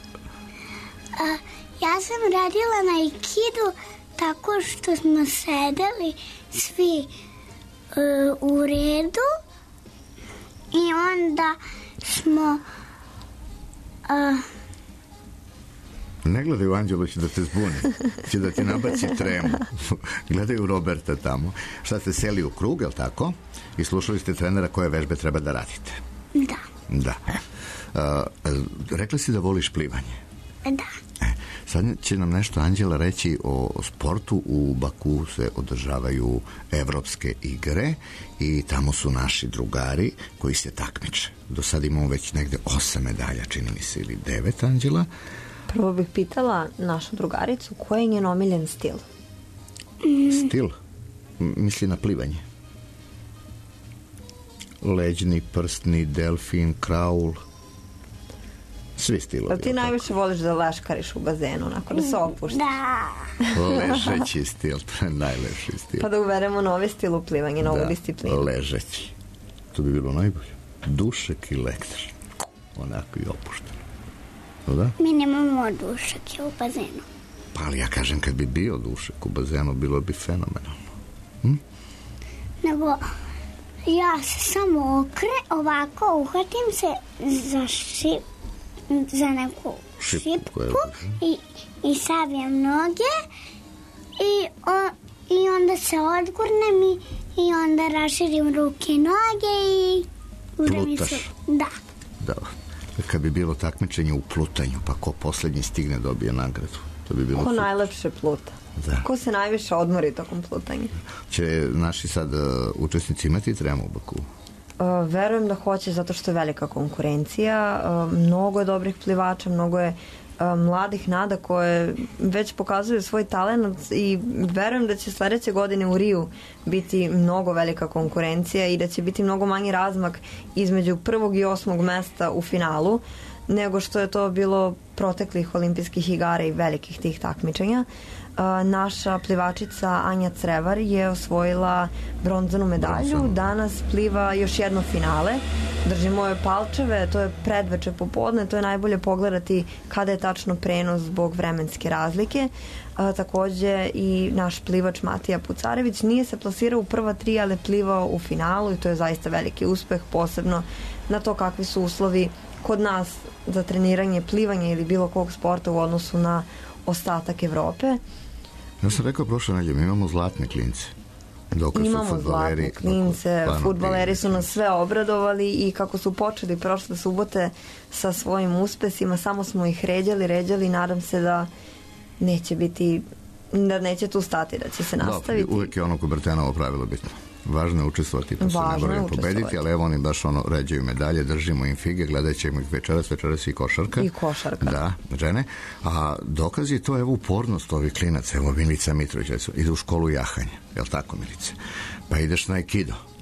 Ja sam radila na aikidu tako što smo sedeli svi u redu i onda smo ne gledaju Anđelu, će da te zbuni, će da ti nabaci tremu. Gledaju Roberta tamo. Šta ste seli u krug, je li tako? I slušali ste trenera koje vežbe treba da radite. Da. Rekla si da voliš plivanje. Da. Sad će nam nešto Anđela reći o sportu. U Baku se održavaju evropske igre i tamo su naši drugari koji se takmiče. Do sad imamo već negde 8 medalja, čini mi se, ili 9, Anđela. Prvo bih pitala našu drugaricu koji je njen omiljen stil? Stil? Misli na plivanje. Leđni, prstni, delfin, kraul. Svi stilovi. Ti najviše voliš da leškariš u bazenu, onako da se opuštiš. Da. Ležeći stil, to je najlepši stil. Pa da uvedemo novi stil u plivanje, novu disciplinu. Ležeći. To bi bilo najbolje. Dušek i lektar. Onako i opušteno. Da? Mi nemamo dušek u bazenu. Pa ali ja kažem, kad bi bio dušek u bazenu, bilo bi fenomenalno. Nego ja se samo ovako uhvatim se za neku šipku i savijem noge i onda se odgurnem i onda raširim ruke i noge i plutaš. Da. Kad bi bilo takmičenje u plutanju, pa ko poslednji stigne dobije nagradu. To bi bilo ko najlepše pluta. Da. Ko se najviše odmori tokom plutanja. Će naši sad učesnici imati tremu u Baku? Verujem da hoće, zato što je velika konkurencija. Mnogo je dobrih plivača, mnogo je mladih nada koje već pokazuju svoj talent i verujem da će sledeće godine u Riju biti mnogo velika konkurencija i da će biti mnogo manji razmak između 1. i 8. mesta u finalu nego što je to bilo proteklih olimpijskih igara i velikih tih takmičenja. Naša plivačica Anja Crevar je osvojila bronzanu medalju. Danas pliva još jedno finale. Držimo joj palčeve, to je predveče popodne, to je najbolje pogledati kada je tačno prenos zbog vremenske razlike. Takođe i naš plivač Matija Pucarević nije se plasirao u prva 3, ali plivao u finalu i to je zaista veliki uspeh, posebno na to kakvi su uslovi kod nas za treniranje plivanja ili bilo kog sporta u odnosu na ostatak Evrope. Ja sam rekao prošle nedelje, mi imamo zlatne klince. Imamo zlatne klince, fudbaleri su nas sve obradovali i kako su počeli prošle subote sa svojim uspesima, samo smo ih ređali, nadam se da neće biti, da neće tu stati, da će se nastaviti. Da, uvek je ono Kubertenovo pravilo bitno. Važno je učestvovati, pa se ne moraju pobediti, ali evo oni baš ređaju medalje, držimo im fige, gledat ćemo ih večeras i košarka. I košarka. Da, žene. A dokaz je to, evo, upornost ovih klinaca, evo Milica Mitrović, ide u školu jahanja, je li tako, Milice? Pa ideš na aikido,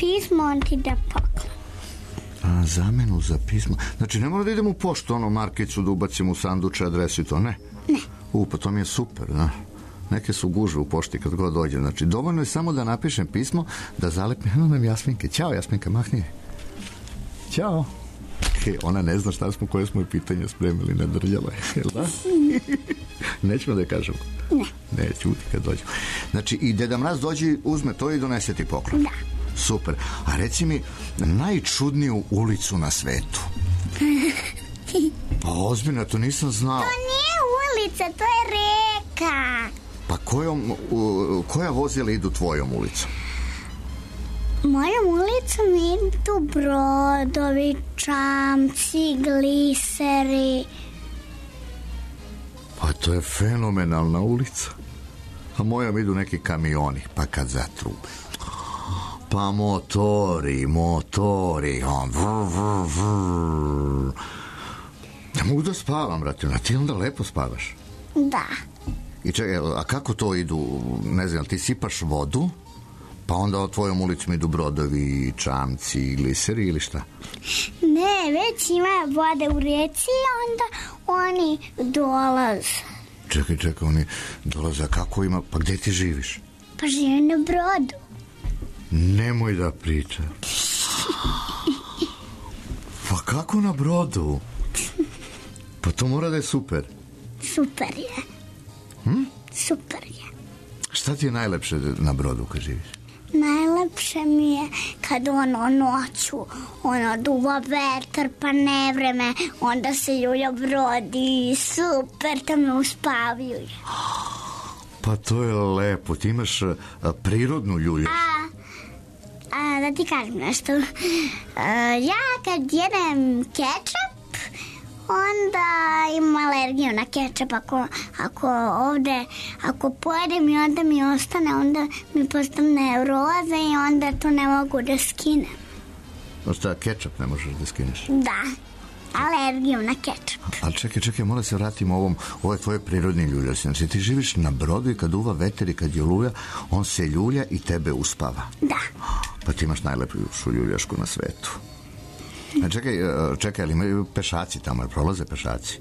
pismo, on ti da poklon. A, zamenu za pismo. Znači, ne mora da idem u poštu, markicu da ubacim u sanduče, adresu i to, ne? Ne. Pa to mi je super, da. Neke su gužve u pošti kad god dođem. Znači, dovoljno je samo da napišem pismo, da zalepim. Eno nam Jasminke. Ćao, Jasminka, mahni. Ćao. Ona ne zna šta smo, koje smo je pitanje spremili, ne drljala je, jel da? Nećemo da je kažemo? Ne. Ne, ćuti kad dođemo. Znači, i Deda Mraz dođe, uzme to i donese ti poklon. Da. Super. A reci mi, najčudniju ulicu na svetu? Pa ozbiljno, to nisam znao. To nije ulica, to je reka. Pa koja vozila idu tvojom ulicom? Mojom ulicom idu brodovi, čamci, gliseri. Pa to je fenomenalna ulica. A mojom idu neki kamioni, pa kad zatrube. Pa motori. Ne mogu da spavam, brate, a ti onda lepo spavaš. Da. I čekaj, a kako to idu, ne znam, ti sipaš vodu, pa onda tvojom ulicom idu brodovi, čamci, gliseri ili šta? Ne, već ima vode u reci i onda oni dolaze. Čekaj, oni dolaze, a kako ima, pa gde ti živiš? Pa živim na brodu. Nemoj da priča. Pa kako na brodu? Pa to mora da je super. Super je. Super je. Šta ti je najlepše na brodu kad živiš? Najlepše mi je kad noću duva vetar pa nevreme, onda se ljulja brodi, super, to me uspavljuje. Pa to je lepo, ti imaš prirodnu ljulju. Da ti kažem nešto. Ja kad jedem kečap, onda imam alergiju na kečap. Ako pojedem i onda mi ostane, onda mi postane neuroza i onda to ne mogu da skinem. No šta, kečap ne možeš da skineš? Da, alergiju na kečap. Ali čekaj, mora se vratimo ovo je tvoje prirodni ljuljac. Znači ti živiš na brodu i kad uva veter i kad je oluja, on se ljulja i tebe uspava. Da. Pa ti imaš najlepšu ljuljašku na svetu. Čekaj, ali imaju pešaci tamo, prolaze pešaci?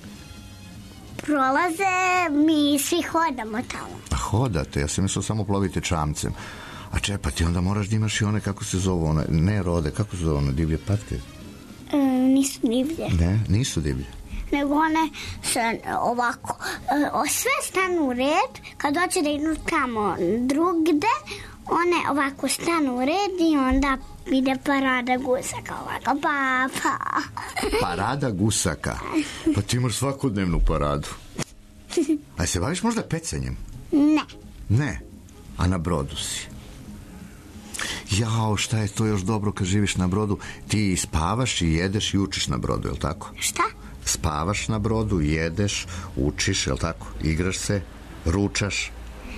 Prolaze, mi svi hodamo tamo. A hodate, ja sam mislio samo plovite čamcem. A pa ti onda moraš da imaš i one, kako se zovu, one, ne rode, kako se zovu, one divlje patke? Nisu divlje. Ne, nisu divlje. Nego one se ovako, sve stanu u red, kad hoće da idu tamo drugde, one ovako stanu u red i onda ide parada gusaka ovako, pa. Parada gusaka? Pa ti imaš svakodnevnu paradu. A se baviš možda pecanjem? Ne. Ne? A na brodu si? Jao, šta je to još dobro kad živiš na brodu? Ti spavaš i jedeš i učiš na brodu, je li tako? Šta? Spavaš na brodu, jedeš, učiš, je li tako? Igraš se, ručaš?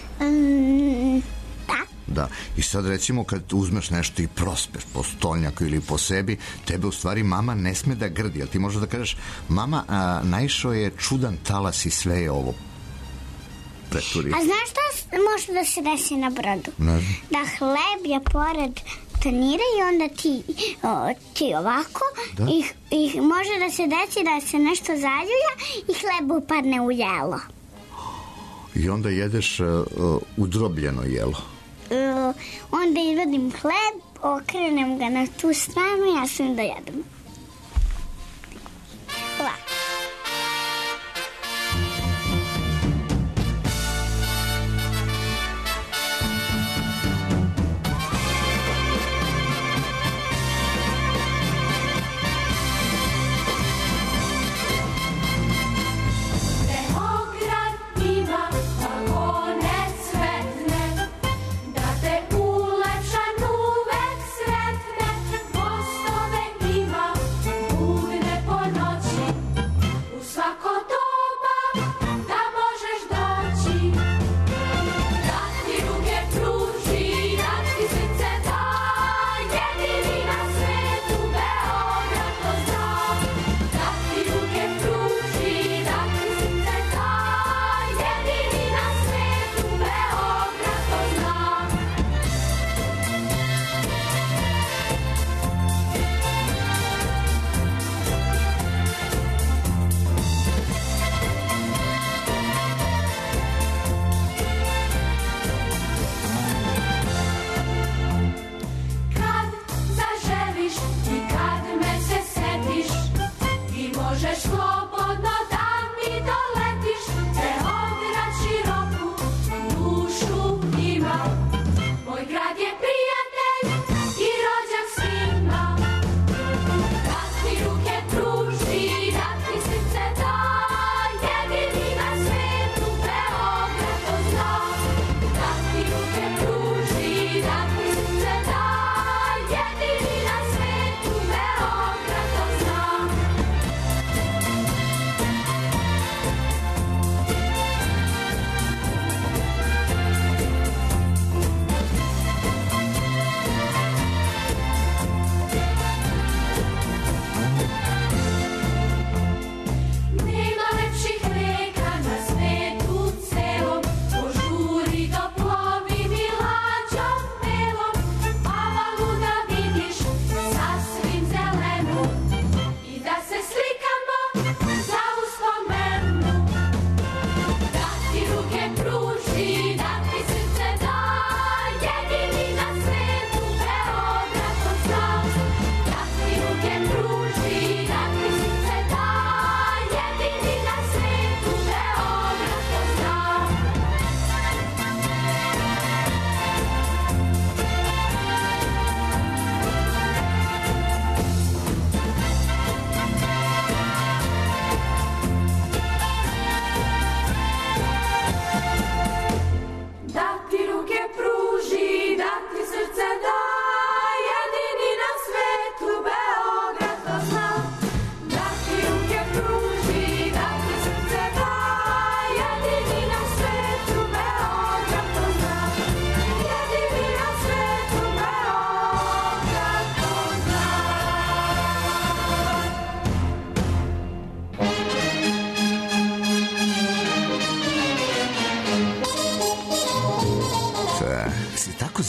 Da. I sad recimo kad uzmeš nešto i prospeš po stolnjaku ili po sebi, tebe u stvari mama ne sme da grdi. Jel ti možeš da kažeš, mama, naišao je čudan talas i sve je ovo preturi. A znaš šta može da se desi na brodu? Ne znam. Da hleb je pored tanira i onda ti ovako i može da se desi da se nešto zaljulja i hleb upadne u jelo. I onda jedeš udrobljeno jelo. Onda izvadim hleb, okrenem ga na tu stranu i ja sam da jedem. Ovako. Ima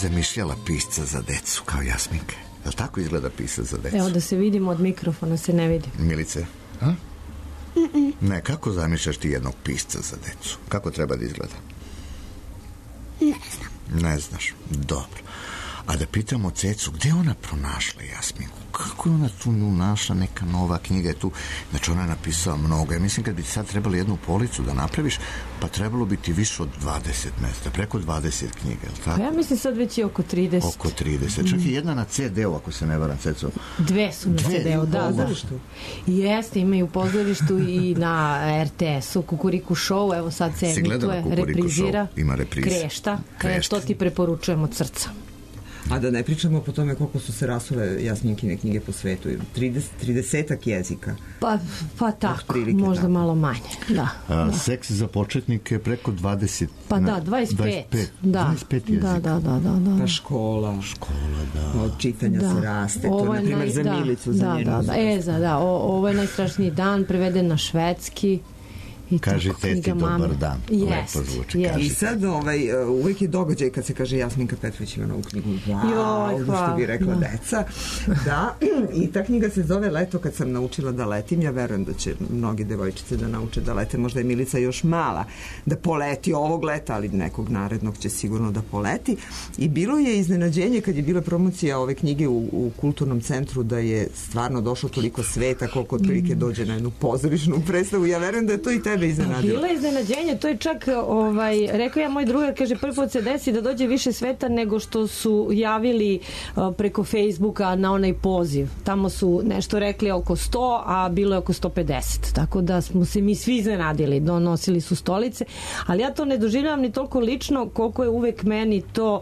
zamišljala pisca za decu, kao Jasminka? Jel tako izgleda pisac za decu? Evo da se vidimo od mikrofona, se ne vidi. Milice, a? Ne, kako zamišljaš ti jednog pisca za decu? Kako treba da izgleda? Ne znam. Ne znaš, dobro. A da pitamo Cecu, gde je ona pronašla Jasminku? Kako je ona tu našla, neka nova knjiga je tu? Znači, ona je napisala mnogo. Ja mislim, kad bi ti sad trebalo jednu policu da napraviš, pa trebalo bi ti više od 20 mesta, preko 20 knjiga, je li tako? Pa ja mislim sad već i oko 30. Oko 30. Čak i jedna na CD-u, ako se ne varam, Ceco. Dve su na CD-u, da. Jeste, imaju u pozorištu i na RTS-u, Kukuriku show, evo sad se emituje, reprizira. Ima reprize. Krešta. To ti preporučujem od srca. A da ne pričamo po tome koliko su se rasule Jasminkine knjige po svetu. 30-ak jezika. Pa tako, možda malo manje. Da. Seks za početnike preko 20. Pa da, 25. 25 jezika. Da. Pa škola, da. Od čitanja se raste. To je, na primjer, za Milicu, za njenu uzrast. Ovo je najstrašniji dan, preveden na švedski. Kaže teti dobar dan. Lepo zvuči. I sad uvijek je događaj kad se kaže Jasminka Petrović ima novu knjigu. Wow, što bi rekla deca. Da, i ta knjiga se zove Leto kad sam naučila da letim. Ja verujem da će mnogi devojčice da nauče da lete. Možda je Milica još mala da poleti ovog leta, ali nekog narednog će sigurno da poleti. I bilo je iznenađenje kad je bila promocija ove knjige u kulturnom centru da je stvarno došlo toliko sveta koliko otprilike dođe na jednu pozorišnu predstavu. Ja verujem da je to i tebe iznenadilo. Bilo je iznenađenje, to je čak rekao ja moj drugar, kaže prvi put se desi da dođe više sveta nego što su javili preko Facebooka na onaj poziv. Tamo su nešto rekli oko 100, a bilo je oko 150. Tako da smo se mi svi iznenadili, donosili su stolice, ali ja to ne doživljavam ni toliko lično koliko je uvek meni to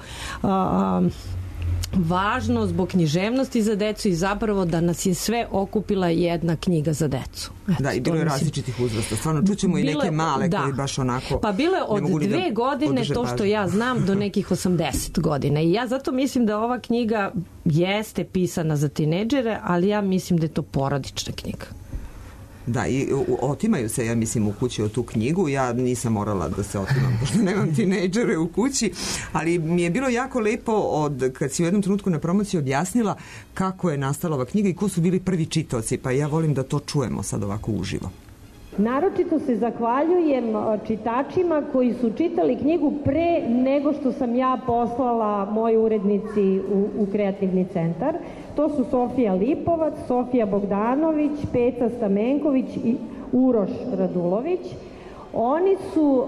važno zbog književnosti za decu i zapravo da nas je sve okupila jedna knjiga za decu. Eto, da, i bilo je različitih uzrasta. Stvarno, čućemo i neke male koji baš onako... Pa bilo je od 2 godine, to što ja znam, do nekih 80 godina. I ja zato mislim da ova knjiga jeste pisana za tinejdžere, ali ja mislim da je to porodična knjiga. Da, i otimaju se, ja mislim, u kući od tu knjigu. Ja nisam morala da se otimam, pošto nemam tinejdžere u kući, ali mi je bilo jako lepo kad si u jednom trenutku na promociji objasnila kako je nastala ova knjiga i ko su bili prvi čitaoci, pa ja volim da to čujemo sad ovako uživo. Naročito se zahvaljujem čitačima koji su čitali knjigu pre nego što sam ja poslala moj urednici u kreativni centar. To su Sofija Lipovac, Sofija Bogdanović, Peca Stamenković i Uroš Radulović. Oni su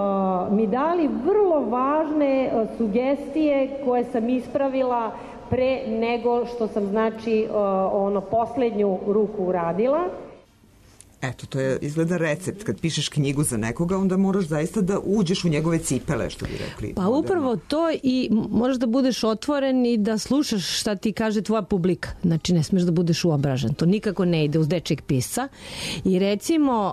mi dali vrlo važne sugestije koje sam ispravila pre nego što sam, znači, poslednju ruku uradila. Eto, to je izgleda recept. Kad pišeš knjigu za nekoga, onda moraš zaista da uđeš u njegove cipele, što bi rekli. Pa upravo to, i možeš da budeš otvoren i da slušaš šta ti kaže tvoja publika. Znači, ne smeš da budeš uobražen. To nikako ne ide uz dečijeg pisca. I recimo,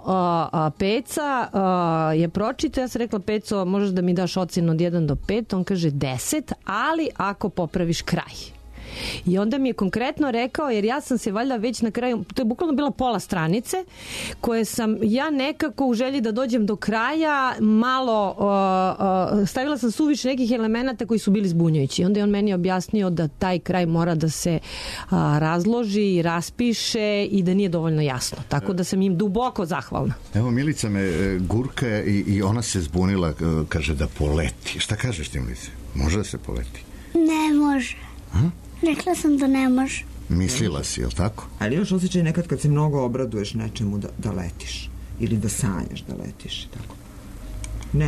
Peca je pročitao, ja sam rekla, Peco, možeš da mi daš ocenu od 1 do 5, on kaže 10, ali ako popraviš kraj. I onda mi je konkretno rekao, jer ja sam se valjda već na kraju, to je bukvalno bila pola stranice, koje sam ja nekako u želji da dođem do kraja malo stavila sam suviše nekih elemenata koji su bili zbunjujući. Onda je on meni objasnio da taj kraj mora da se razloži, raspiše i da nije dovoljno jasno. Tako da sam im duboko zahvalna. Evo, Milica me gurka i ona se zbunila, kaže da poleti. Šta kažeš ti, Milice? Može da se poleti? Ne može. Rekla sam da ne može. Mislila si, je li tako? Ali imaš osjećaj nekad kad se mnogo obraduješ nečemu da letiš. Ili da sanjaš da letiš. Tako. Ne.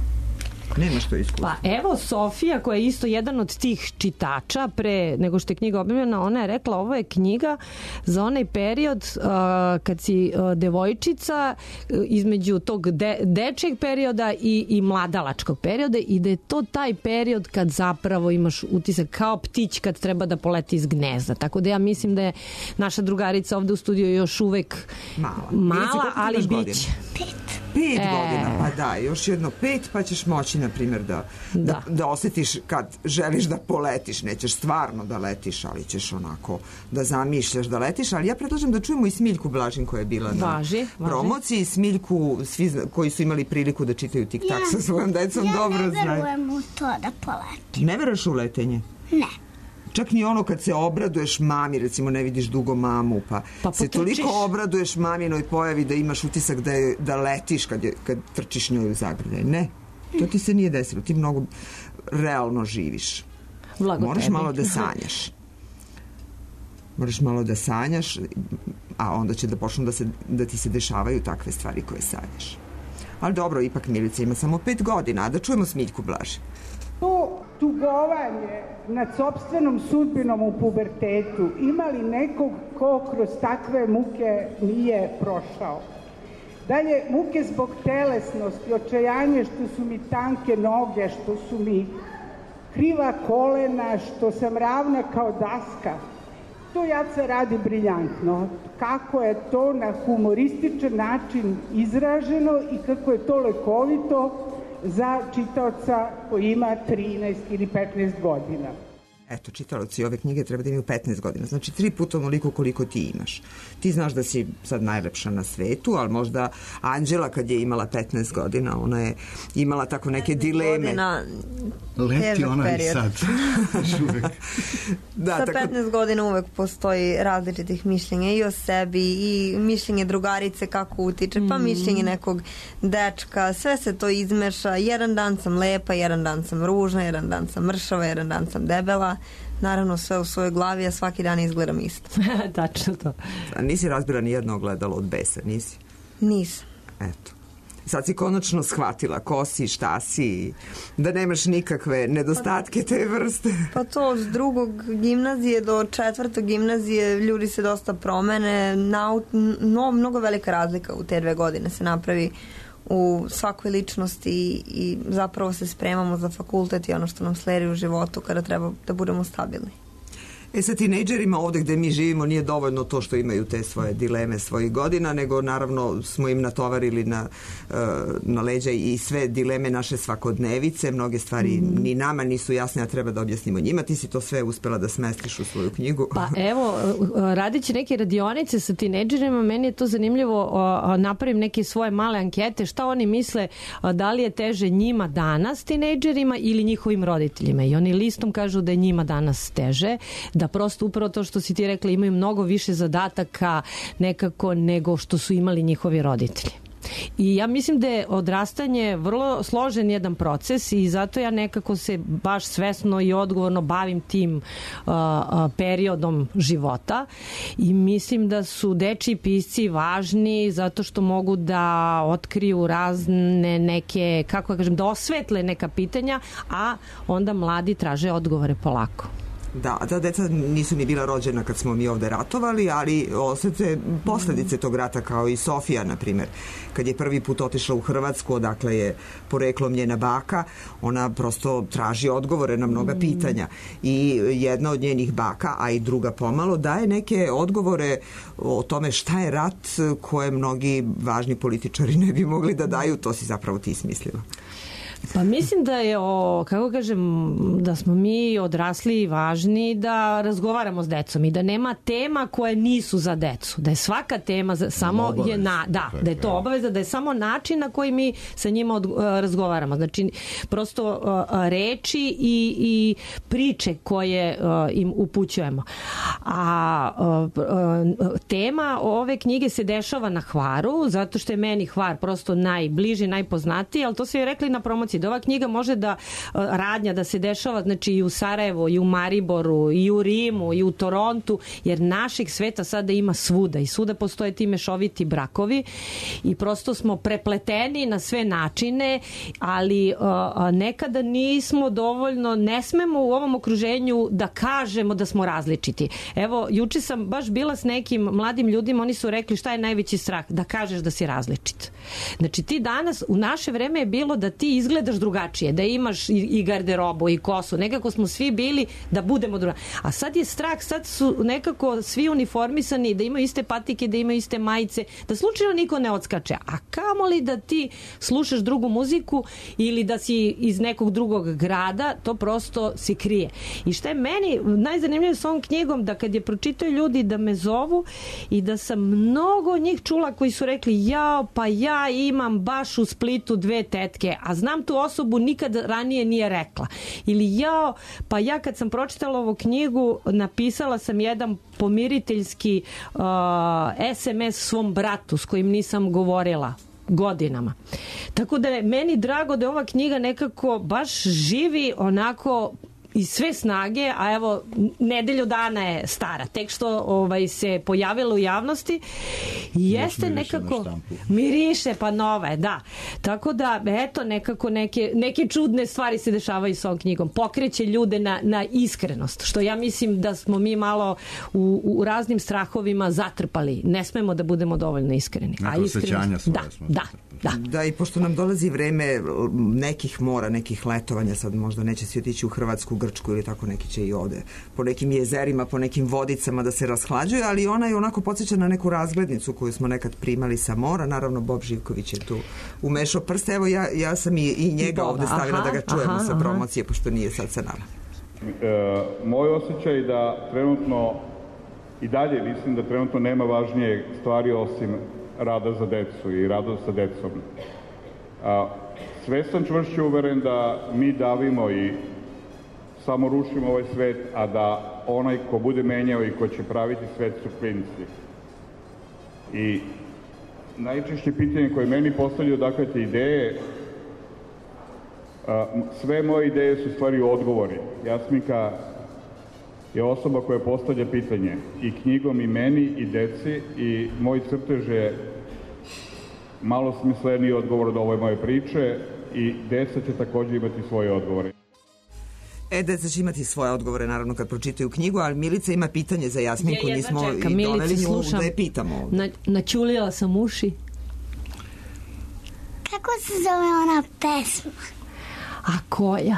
Nemaš to iskustvo. Pa evo Sofija, koja je isto jedan od tih čitača pre nego što je knjiga objavljena, ona je rekla, ovo je knjiga za onaj period kad si devojčica između tog dečijeg perioda i mladalačkog perioda, i da je to taj period kad zapravo imaš utisak kao ptić kad treba da poleti iz gnezda. Tako da ja mislim da je naša drugarica ovde u studiju još uvek mala, ali biće. 5. godina, pa da, još jedno 5, pa ćeš moći, na primjer, da osjetiš kad želiš da poletiš, nećeš stvarno da letiš, ali ćeš onako da zamišljaš da letiš, ali ja predlažem da čujemo i Smiljku Blažin koja je bila na promociji, Smiljku, svi koji su imali priliku da čitaju Tik-tak sa svojom decom, dobro znaju. Ja ne verujem u to da poletim. Ne veruješ u letenje? Ne. Čak ni ono kad se obraduješ mami, recimo ne vidiš dugo mamu, pa se toliko obraduješ maminoj pojavi da imaš utisak da letiš kad trčiš njoj u zagrljaj. Ne, to ti se nije desilo, ti mnogo realno živiš. Moraš malo da sanjaš. Moraš malo da sanjaš, a onda će da počnu da ti se dešavaju takve stvari koje sanjaš. Ali dobro, ipak Milica ima samo 5 godina, a da čujemo Smiljku Blažin. To tugovanje nad sopstvenom sudbinom u pubertetu, ima li nekog ko kroz takve muke nije prošao? Dalje, muke zbog telesnosti, očajanje što su mi tanke noge, što su mi kriva kolena, što sam ravna kao daska. To Jaca radi briljantno. Kako je to na humorističan način izraženo i kako je to lekovito za čitaoca koji ima 13 ili 15 godina. Eto, čitalaoci ove knjige treba da imaju 15 godina. Znači 3 puta onoliko koliko ti imaš. Ti znaš da si sad najlepša na svetu, ali možda Anđela kad je imala 15 godina, ona je imala tako neke dileme. Leti ona i sad. Sa 15 godina uvek postoji različitih mišljenja i o sebi i mišljenje drugarice kako utiče, pa mišljenje nekog dečka. Sve se to izmeša. Jedan dan sam lepa, jedan dan sam ružna, jedan dan sam mršava, jedan dan sam debela. Naravno sve u svojoj glavi, a svaki dan izgledam isto. Tačno to. A nisi razbila ni jedno ogledalo od besa, nisi? Nisam. Eto. Sad si konačno shvatila ko si, šta si, da nemaš nikakve nedostatke te vrste. Pa to od 2. gimnazije do 4. gimnazije ljudi se dosta promene, mnogo velika razlika u te 2 godine se napravi u svakoj ličnosti i zapravo se spremamo za fakultet i ono što nam sledi u životu kada treba da budemo stabilni. Sa tinejdžerima ovde gde mi živimo nije dovoljno to što imaju te svoje dileme svojih godina, nego naravno smo im natovarili na leđa i sve dileme naše svakodnevice, mnoge stvari ni nama nisu jasne, a treba da objasnimo njima. Ti si to sve uspela da smestiš u svoju knjigu. Pa evo, radići neke radionice sa tinejdžerima, meni je to zanimljivo, napravim neke svoje male ankete, šta oni misle, da li je teže njima danas tinejdžerima ili njihovim roditeljima, i oni listom kažu da je njima danas teže, da prosto upravo to što si ti rekla, imaju mnogo više zadataka nekako nego što su imali njihovi roditelji. I ja mislim da je odrastanje vrlo složen jedan proces i zato ja nekako se baš svesno i odgovorno bavim tim periodom života i mislim da su dečiji pisci važni zato što mogu da otkriju razne neke, kako da kažem, da osvetle neka pitanja, a onda mladi traže odgovore polako. Da, ta deca nisu ni bila rođena kad smo mi ovde ratovali, ali osete posledice tog rata, kao i Sofija, na primjer. Kad je prvi put otišla u Hrvatsku, odakle je poreklom njena baka, ona prosto traži odgovore na mnoga pitanja. I jedna od njenih baka, a i druga pomalo, daje neke odgovore o tome šta je rat koje mnogi važni političari ne bi mogli da daju, to si zapravo ti smislila. Pa mislim da je, kako kažem, da smo mi odrasli i važni da razgovaramo s decom i da nema tema koje nisu za decu. Da je svaka tema samo je da je to obaveza, da je samo način na koji mi sa njima razgovaramo. Znači, prosto reči i priče koje im upućujemo. A tema ove knjige se dešava na Hvaru, zato što je meni Hvar prosto najbliži, najpoznatiji, ali to se je rekli na promociji, da ova knjiga može da radnja da se dešava, znači i u Sarajevu, i u Mariboru, i u Rimu, i u Torontu, jer naših sveta sada ima svuda i svuda postoje ti mešoviti brakovi i prosto smo prepleteni na sve načine, ali nekada nismo dovoljno, ne smemo u ovom okruženju da kažemo da smo različiti. Evo, juče sam baš bila s nekim mladim ljudima, oni su rekli šta je najveći strah? Da kažeš da si različit. Znači ti danas, u naše vreme je bilo da ti izgledaš izgledaš drugačije, da imaš i garderobu i kosu, nekako smo svi bili da budemo drugačije. A sad je strah, sad su nekako svi uniformisani, da imaju iste patike, da imaju iste majice, da slučajno niko ne odskače. A kamoli da ti slušaš drugu muziku ili da si iz nekog drugog grada, to prosto se krije. I šta je meni najzanimljivije s ovom knjigom, da kad je pročitaju ljudi da me zovu i da sam mnogo njih čula koji su rekli, jao, pa ja imam baš u Splitu 2 tetke, a znam tu osobu, nikad ranije nije rekla. Ili jao, pa ja kad sam pročitala ovu knjigu, napisala sam jedan pomiriteljski SMS svom bratu s kojim nisam govorila godinama. Tako da je meni drago da ova knjiga nekako baš živi onako i sve snage, a evo nedelju dana je stara, tek što se pojavila u javnosti i jeste nekako miriše, pa nova je, da. Tako da, eto, nekako neke čudne stvari se dešavaju s ovom knjigom. Pokreće ljude na iskrenost, što ja mislim da smo mi malo u raznim strahovima zatrpali. Ne smemo da budemo dovoljno iskreni. A osjećanja svoje smo Da, i pošto nam dolazi vreme nekih mora, nekih letovanja, sad možda neće svi otići u Hrvatsku, Grčku ili tako, neki će i ovde po nekim jezerima, po nekim vodicama da se rashlađuju, ali ona je onako podsjeća na neku razglednicu koju smo nekad primali sa mora. Naravno, Bob Živković je tu umešao prste. Evo, ja sam i njega ovde stavila da ga čujemo sa promocije, pošto nije sad sa nama. Moj osjećaj da trenutno i dalje mislim da trenutno nema važnije stvari osim rada za decu i rada sa decom. Sve sam čvršće uveren da mi davimo i samo rušimo ovaj svet, a da onaj ko bude menjao i ko će praviti svet su klinci. I najčešće pitanje koje meni postavljaju dakle te ideje, sve moje ideje su stvari odgovori. Jasminka je osoba koja postavlja pitanje i knjigom i meni i deci, i moj crtež je malo smisleniji odgovor od ove moje priče i deca će također imati svoje odgovore. Deca će imati svoje odgovore, naravno, kad pročitaju knjigu, ali Milica ima pitanje za Jasminku, nismo i doveli nju da je pitamo. Načulila sam uši. Kako se zove ona pesma? A koja?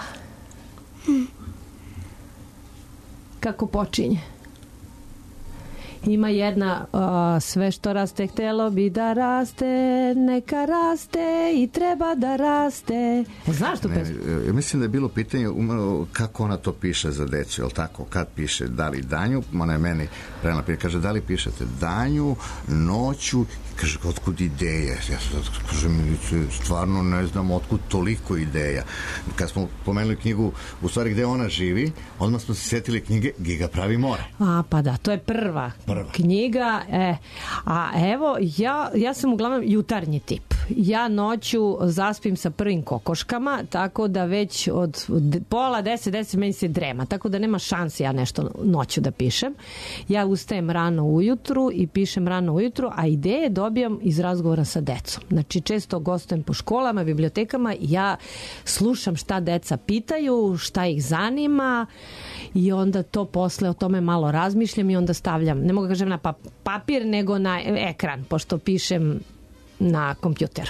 Kako počinje? Ima jedna, sve što raste htelo bi da raste, neka raste i treba da raste. Znaš tu pesmu? Ja mislim da je bilo pitanje kako ona to piše za decu, jel tako? Kad piše, da li danju, ona je meni prenapije, kaže, da li pišete danju, noću, kaže, otkud ideje? Ja kažem, stvarno ne znam otkud toliko ideja. Kad smo pomenuli knjigu, u stvari gde ona živi, odmah smo se sjetili knjige Giga pravi more. Pa da, to je prva knjiga. A evo, ja sam uglavnom jutarnji tip. Ja noću zaspim sa prvim kokoškama, tako da već od pola 10 meni se drema, tako da nema šanse ja nešto noću da pišem. Ja ustajem rano ujutru i pišem rano ujutru, a ideje dobijam iz razgovora sa decom. Znači, često gostujem po školama, bibliotekama, ja slušam šta deca pitaju, šta ih zanima i onda to posle o tome malo razmišljam i onda stavljam, ne mogu kažem na papir, nego na ekran, pošto pišem na kompjuteru.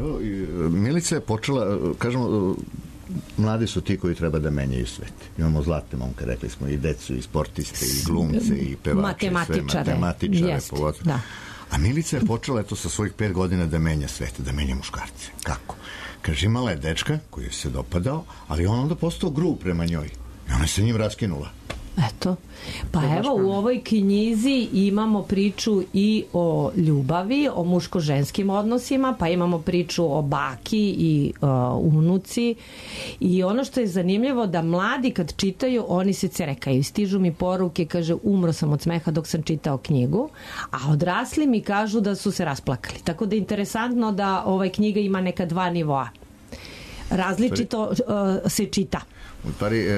Milica je počela, kažemo, mladi su ti koji treba da menjaju svet. Imamo zlatne momke, rekli smo, i decu, i sportiste, i glumce, i pevače, matematičare pogotovo. A Milica je počela sa svojih 5 godina da menja svet, da menja muškarce. Kako? Kaže, imala je dečka koji je se dopadao, ali on onda postao grub prema njoj. I ona je sa njim raskinula. Eto, pa evo u ovoj knjizi imamo priču i o ljubavi, o muško-ženskim odnosima, pa imamo priču o baki i unuci i ono što je zanimljivo da mladi kad čitaju, oni se cerekaju, stižu mi poruke, kaže, umro sam od smeha dok sam čitao knjigu, a odrasli mi kažu da su se rasplakali, tako da je interesantno da knjiga ima neka 2 nivoa. Različito se čita. U stvari,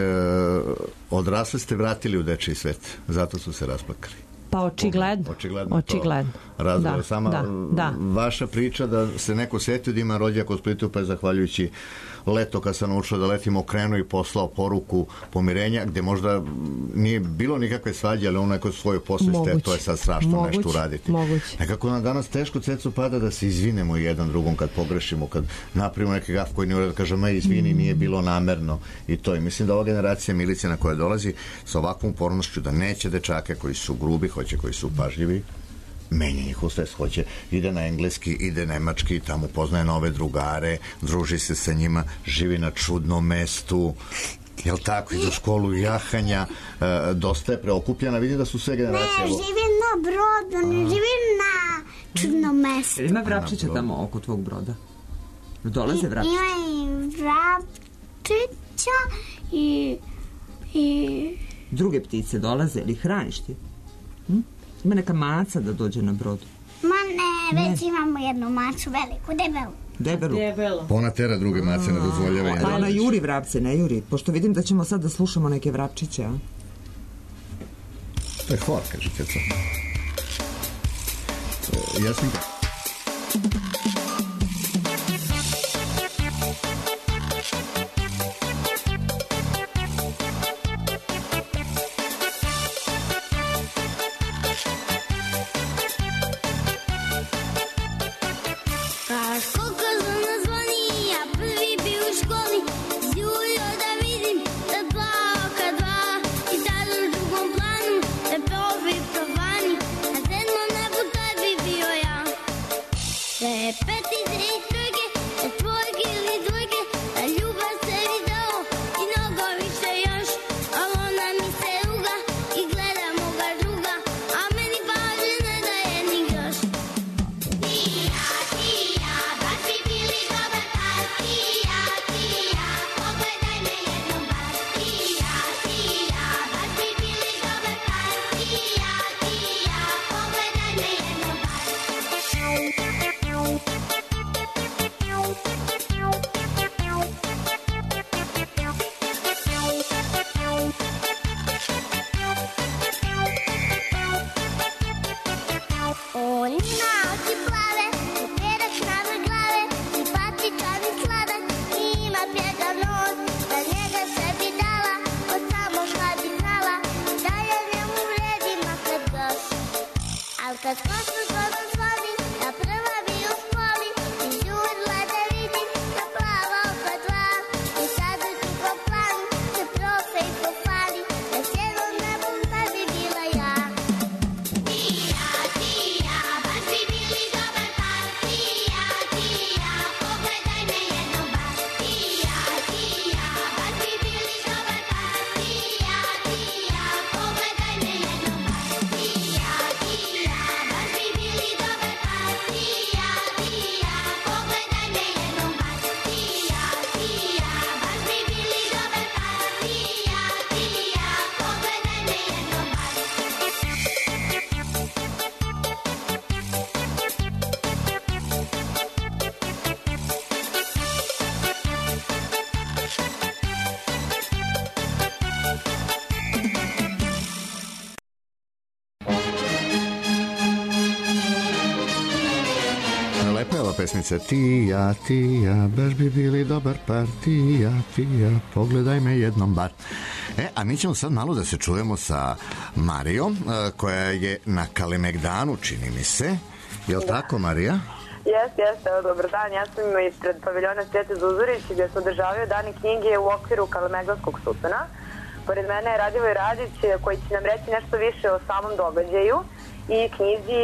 odrasli ste vratili u dečiji svet, zato su se rasplakali. Pa očigledno. Razgovor, sama vaša priča da se neko setio da ima rođaka u Splitu, pa je zahvaljujući leto kad sam naučila da letim okrenuo i poslao poruku pomirenja, gde možda nije bilo nikakve svađe, ali on neko svoju posle to je sad strašno nešto uraditi. Nekako nam danas teško cecu pada da se izvinemo jedan drugom kad pogrešimo, kad napravimo neki gaf koji nije uredan, kažemo izvini, nije bilo namerno i to. I mislim da ova generacija Milicina koja dolazi sa ovakvom upornošću da neće dečake koji su grubi, hoće koji su pažljivi, menja njihov stres, hoće, ide na engleski, ide nemački, tamo poznaje nove drugare, druži se sa njima, živi na čudnom mestu, jel tako, idu u školu jahanja, dosta je preokupljena, vidim da su sve generacije... Ne, živim na brodu, ne živim na čudnom mestu. Ima vrapčića tamo oko tvog broda? Dolaze vrapčića? Ima i vrapčića i... Druge ptice dolaze ili hraniš ti? Ima neka maca da dođe na brodu? Ma ne, već imamo jednu maču veliku, debelu. Ona tera druge mace, ne dozvoljava. Pa ona juri vrapce, ne juri, pošto vidim da ćemo sad da slušamo neke vrapčiće, a? To je hor, kaže Ceca. Jasminka. Pesmica ti ja, baš bi bili dobar par, ti ja, pogledaj me jednom bar. A mi ćemo sad malo da se čujemo sa Marijom, koja je na Kalemegdanu, čini mi se. Je li tako, Marija? Jeste, dobar dan. Ja sam ispred paviljona Cvijete Zuzorić gdje se održavaju dani knjige u okviru Kalemegdanskog sultana. Pored mene je Radivoj Radić koji će nam reći nešto više o samom događaju i knjizi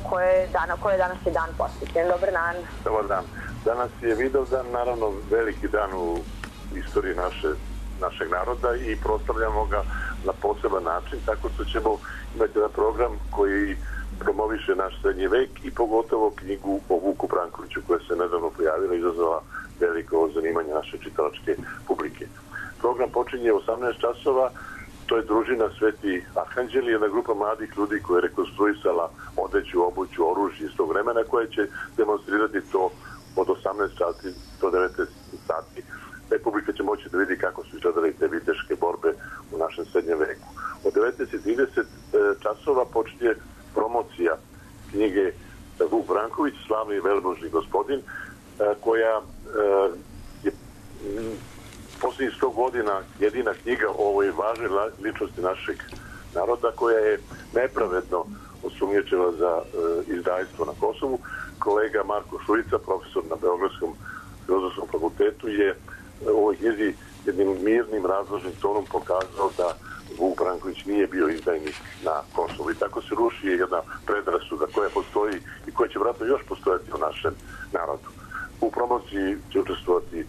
koje danas je dan posvećen. Dobar dan. Dobar dan. Danas je Vidovdan, naravno veliki dan u istoriji našeg naroda i proslavljamo ga na poseban način, tako što ćemo imati jedan program koji promoviše naš srednji vek i pogotovo knjigu o Vuku Brankoviću koja se nedavno pojavila i izazvala veliko zanimanje naše čitalačke publike. Program počinje u 18 časova. To je družina Sveti Arhanđeli, jedna grupa mladih ljudi koja je rekonstruisala odeću, obuću, oružje iz tog vremena koje će demonstrirati to od 18 sati do 19 sati. Republika će moći da vidi kako su izgledale te viteške borbe u našem srednjem veku. Od 19:30 časova počinje promocija knjige Vuk Branković, slavni i velebožni gospodin, koja je posljednjih 100 godina jedina knjiga o ovoj važne ličnosti našeg naroda koja je nepravedno osumnjičena za izdajstvo na Kosovu. Kolega Marko Šujica, profesor na Beogradskom filozofskom fakultetu, je u ovoj knjizi jednim mirnim, razložnim tonom pokazao da Vuk Branković nije bio izdajnik na Kosovu. I tako se ruši jedna predrasuda koja postoji i koja će vratno još postojati u našem narodu. U promociji će učestvovati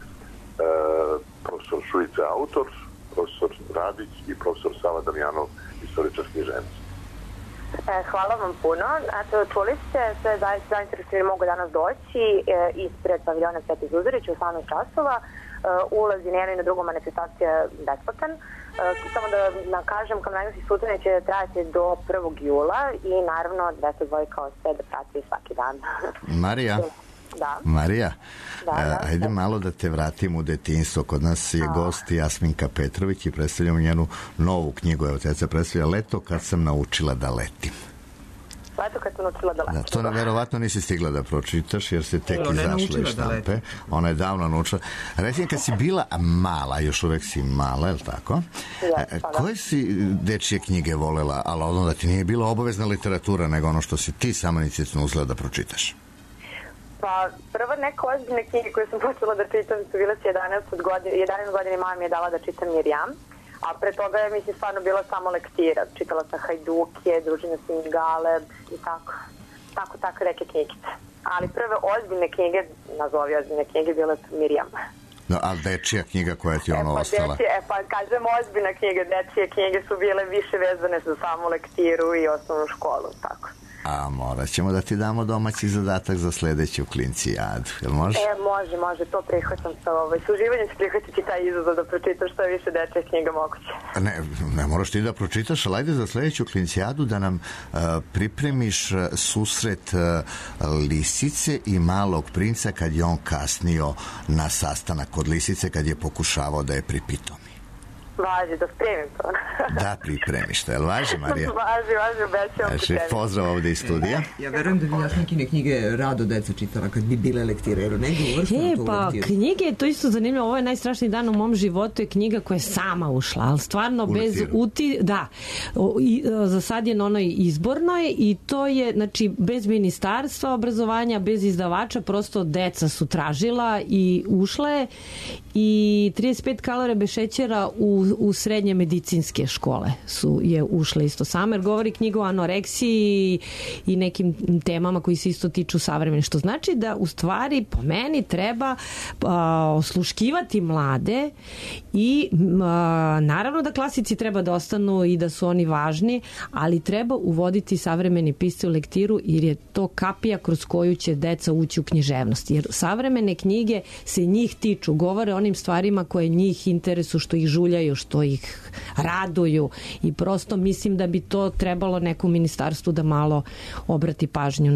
profesor Šujica, autor, profesor Radić i profesor Sava Damjanov, istoričar književnosti. Hvala vam puno. Eto, čuli ste, sve zainteresovani mogu danas doći ispred paviljona Sveti Zuzorić u 18 časova. Ulaz i na drugu manifestacija je besplatan. Samo da nakažem, Kalemegdonski susret će trajati do 1. jula i naravno 202 kao sve da prati svaki dan. Marija? Da. Marija, ajde malo da te vratim u detinjstvo. Kod nas je gost Jasminka Petrović i predstavljamo njenu novu knjigu. Evo, teca predstavlja Leto kad sam naučila da letim. Leto kad sam naučila da letim. Da, to verovatno nisi stigla da pročitaš jer se tek izašla iz štampe. Ona je davno naučila. Recimo, kad si bila mala, još uvek si mala, je li tako? Koje si dečije knjige volela, ali ono da ti nije bila obavezna literatura, nego ono što si ti sama inicijativno uzela da pročitaš? Pa, prva neka ozbiljna knjiga koju sam počela da čitam su bile 11 godina mama mi je dala da čitam Mirjam, a pre toga je, mislim, stvarno bila samo lektira. Čitala sam Hajduke, Druženja Singale i tako neke knjigice. Ali prve ozbiljne knjige, nazovi ozbiljne knjige, bile su Mirjam. No, ali dečija knjiga koja ti ono ostala? Pa kažem, ozbiljna knjiga, dečije knjige su bile više vezane za samu lektiru i osnovnu školu, tako. A morat ćemo da ti damo domaći zadatak za sledeću Klincijadu, jel može? Može, to prihvatam sa s uživanjem ću prihvatiti taj izazov da pročitam što je više dečjih knjiga moguće. Ne moraš ti da pročitaš, ali ajde za sledeću Klincijadu da nam pripremiš susret lisice i malog princa kad je on kasnio na sastanak kod lisice kad je pokušavao da je pripitomi. Važi, da spremim to. Da pripremiš to, jel važi, Marija? Važi, obećavam pripremim. Pozdrav ovde iz studija. Ja verujem da bi Jasminkine knjige rado deca čitala kad bi bile lektire, jer negdje uvršeno to pa lektiru. Knjige, to isto zanimljivo, ovo je najstrašniji dan u mom životu, je knjiga koja je sama ušla, ali stvarno bez za sad je na onoj izbornoj i to je, znači, bez ministarstva obrazovanja, bez izdavača, prosto deca su tražila i ušle i 35 kalorija bez šećera u srednje medicinske škole je ušle isto sama, jer govori knjiga o anoreksiji i nekim temama koji se isto tiču savremene, što znači da u stvari po meni treba osluškivati mlade i naravno da klasici treba da ostanu i da su oni važni, ali treba uvoditi savremeni pisci u lektiru jer je to kapija kroz koju će deca ući u književnost, jer savremene knjige se njih tiču, govore onim stvarima koje njih interesu, što ih žuljaju, što ih raduju i prosto mislim da bi to trebalo neku ministarstvu da malo obrati pažnju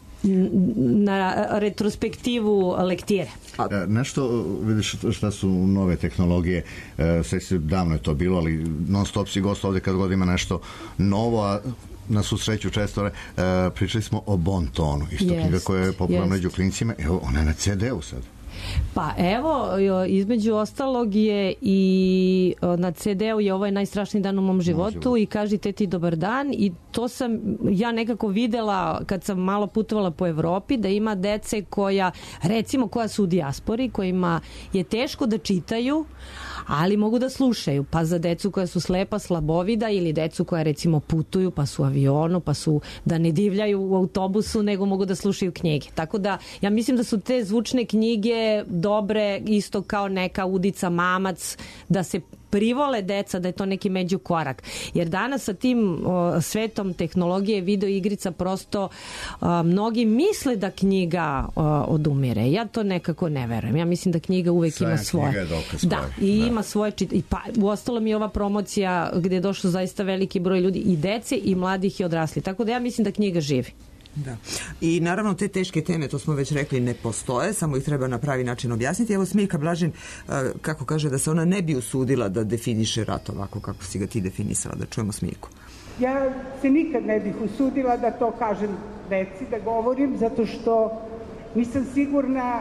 na retrospektivu lektire. Nešto, vidiš šta su nove tehnologije, sve se davno je to bilo, ali non stop si gost ovde kad god ima nešto novo, a na susreću često pričali smo o Bon tonu, isto knjiga koja je popularna među klincima, evo ona je na CD-u sad. Pa evo, između ostalog je i na CD-u je Ovo je najstrašniji dan u mom životu i Kažite ti dobar dan i to sam ja nekako videla kad sam malo putovala po Evropi da ima dece koja, recimo koja su u dijaspori, kojima je teško da čitaju, ali mogu da slušaju, pa za decu koja su slepa, slabovida ili decu koja recimo putuju pa su u avionu, pa su da ne divljaju u autobusu nego mogu da slušaju knjige. Tako da ja mislim da su te zvučne knjige dobre isto kao neka Udica Mamac, da se privole deca, da je to neki međukorak. Jer danas sa tim svetom tehnologije, video igrica, prosto mnogi misle da knjiga odumire. Ja to nekako ne verujem. Ja mislim da knjiga uvek ima svoje. Ima svoje pa uostalom i ova promocija gde je došlo zaista veliki broj ljudi i dece i mladih i odrasli. Tako da ja mislim da knjiga živi. Da. I naravno te teške teme, to smo već rekli, ne postoje, samo ih treba na pravi način objasniti. Evo Smiljka Blažin, kako kaže da se ona ne bi usudila da definiše rat ovako kako si ga ti definisala, da čujemo Smiljku. Ja se nikad ne bih usudila da to kažem deci, da govorim, zato što nisam sigurna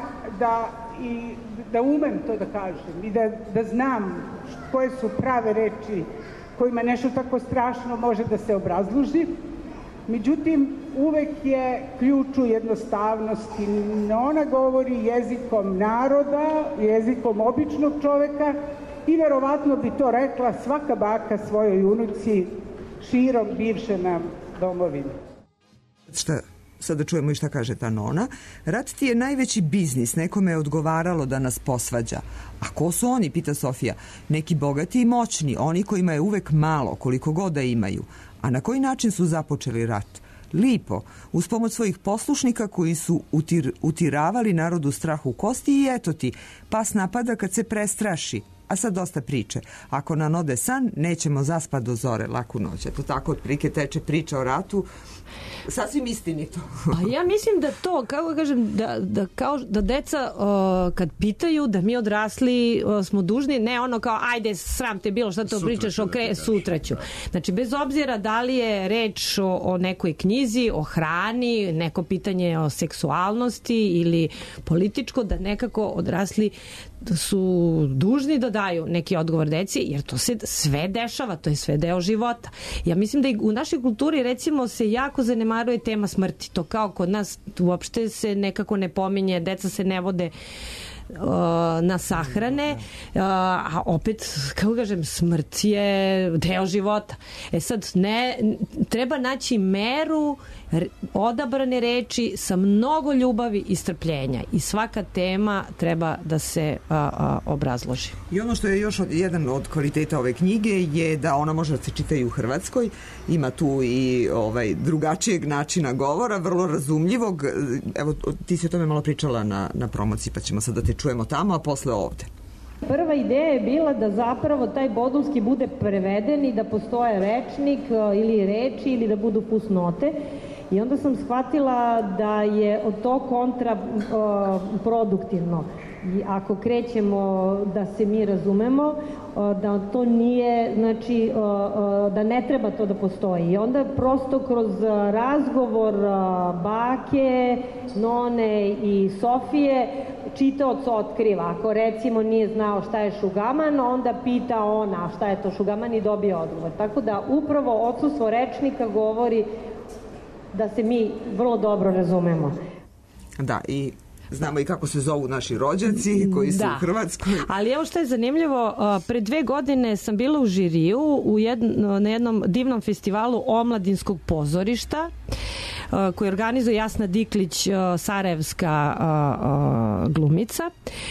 da umem to da kažem i da znam koje su prave reči kojima nešto tako strašno može da se obrazloži. Međutim, uvek je ključ u jednostavnosti. Ona govori jezikom naroda, jezikom običnog čoveka i verovatno bi to rekla svaka baka svojoj unuci širom bivše nam domovine. Šta, sad da čujemo i šta kaže ta nona. Rat ti je najveći biznis, nekome je odgovaralo da nas posvađa. A ko su oni, pita Sofija? Neki bogati i moćni, oni kojima je uvek malo, koliko god da imaju. A na koji način su započeli rat? Lipo, uz pomoć svojih poslušnika koji su utiravali narodu strah u kosti i eto ti, pas napada kad se prestraši. A sad dosta priče. Ako nam ode san, nećemo zaspat do zore, laku noć. Eto tako otprilike teče priča o ratu. Sasvim istinito. A ja mislim da to, kako kažem, da deca kad pitaju da mi odrasli smo dužni, ne ono kao ajde sram te bilo šta to pričaš, sutra ću. Znači bez obzira da li je reč o nekoj knjizi, o hrani, neko pitanje o seksualnosti ili političko, da nekako odrasli su dužni da daju neki odgovor deci, jer to se sve dešava, to je sve deo života. Ja mislim da i u našoj kulturi recimo se jako zanemaruje tema smrti. To kao kod nas uopšte se nekako ne pominje, deca se ne vode na sahrane, a opet, kako kažem, smrt je deo života. Sad, treba naći meru, odabrane reči sa mnogo ljubavi i strpljenja i svaka tema treba da se obrazloži. I ono što je još jedan od kvaliteta ove knjige je da ona može da se čita i u Hrvatskoj, ima tu i drugačijeg načina govora, vrlo razumljivog. Evo, ti si o tome malo pričala na promociji, pa ćemo sad da te čujemo tamo, a posle ovde. Prva ideja je bila da zapravo taj bodulski bude preveden i da postoje rečnik ili reči ili da budu fusnote. I onda sam shvatila da je to kontraproduktivno. I ako krećemo da se mi razumemo, da to nije, znači da ne treba to da postoji. I onda prosto kroz razgovor bake, none i Sofije čitaoc otkriva. Ako recimo nije znao šta je šugaman, onda pita ona šta je to šugaman i dobije odgovor. Tako da upravo odsustvo rečnika govori da se mi vrlo dobro razumemo. Da, i znamo i kako se zovu naši rođaci koji su u Hrvatskoj. Ali evo što je zanimljivo, pre 2 godine sam bila u žiriju na jednom divnom festivalu omladinskog pozorišta koji organizuje Jasna Diklić, sarajevska glumica,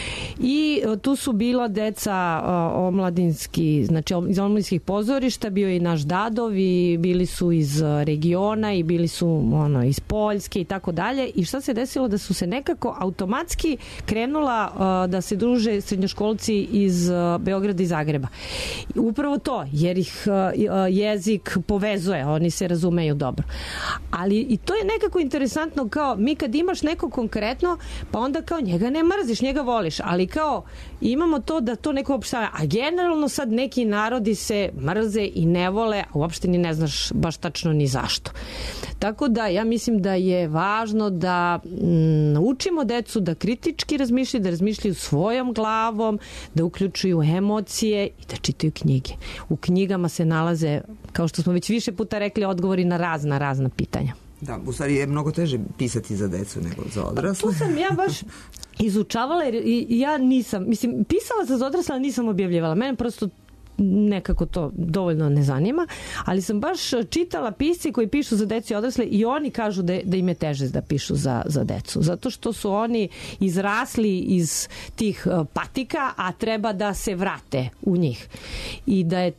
i tu su bila deca omladinski, znači iz omladinskih pozorišta, bio je i naš Dadov i bili su iz regiona i bili su iz Poljske i tako dalje. I šta se desilo? Da su se nekako automatski krenula da se druže srednjoškolci iz Beograda i Zagreba. Upravo to, jer ih jezik povezuje, oni se razumeju dobro. Ali i to je nekako interesantno, kao mi kad imaš neko konkretno, pa onda kao njega ne mrziš, njega voliš, ali kao imamo to da to neko opštava, a generalno sad neki narodi se mrze i ne vole, a uopšte ni ne znaš baš tačno ni zašto. Tako da ja mislim da je važno da naučimo decu da kritički razmišljaju, da razmišljaju svojom glavom, da uključuju emocije i da čitaju knjige. U knjigama se nalaze, kao što smo već više puta rekli, odgovori na razna pitanja. Da, u stvari je mnogo teže pisati za decu nego za odrasle. Tu sam ja baš izučavala, jer ja nisam, mislim, pisala sam za odrasle, ali nisam objavljivala. Mene prosto nekako to dovoljno ne zanima, ali sam baš čitala pisci koji pišu za decu i odrasle i oni kažu da im je teže da pišu za decu, zato što su oni izrasli iz tih patika, a treba da se vrate u njih i da je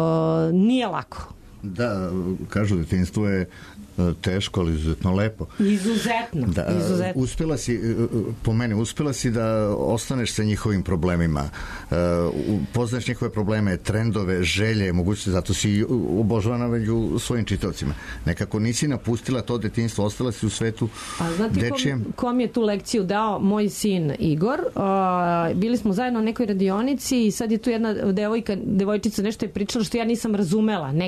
nije lako. Da, kažu detinjstvo je teško, ali izuzetno lepo. Izuzetno. Uspela si, po meni, uspela si da ostaneš sa njihovim problemima. Poznaješ njihove probleme, trendove, želje, mogućnosti, zato si obožavana među svojim čitaocima. Nekako nisi napustila to detinjstvo, ostala si u svetu dečijem. Znate kom je tu lekciju dao? Moj sin Igor. Bili smo zajedno u nekoj radionici i sad je tu jedna devojčica nešto je pričala što ja nisam razumela, neki trend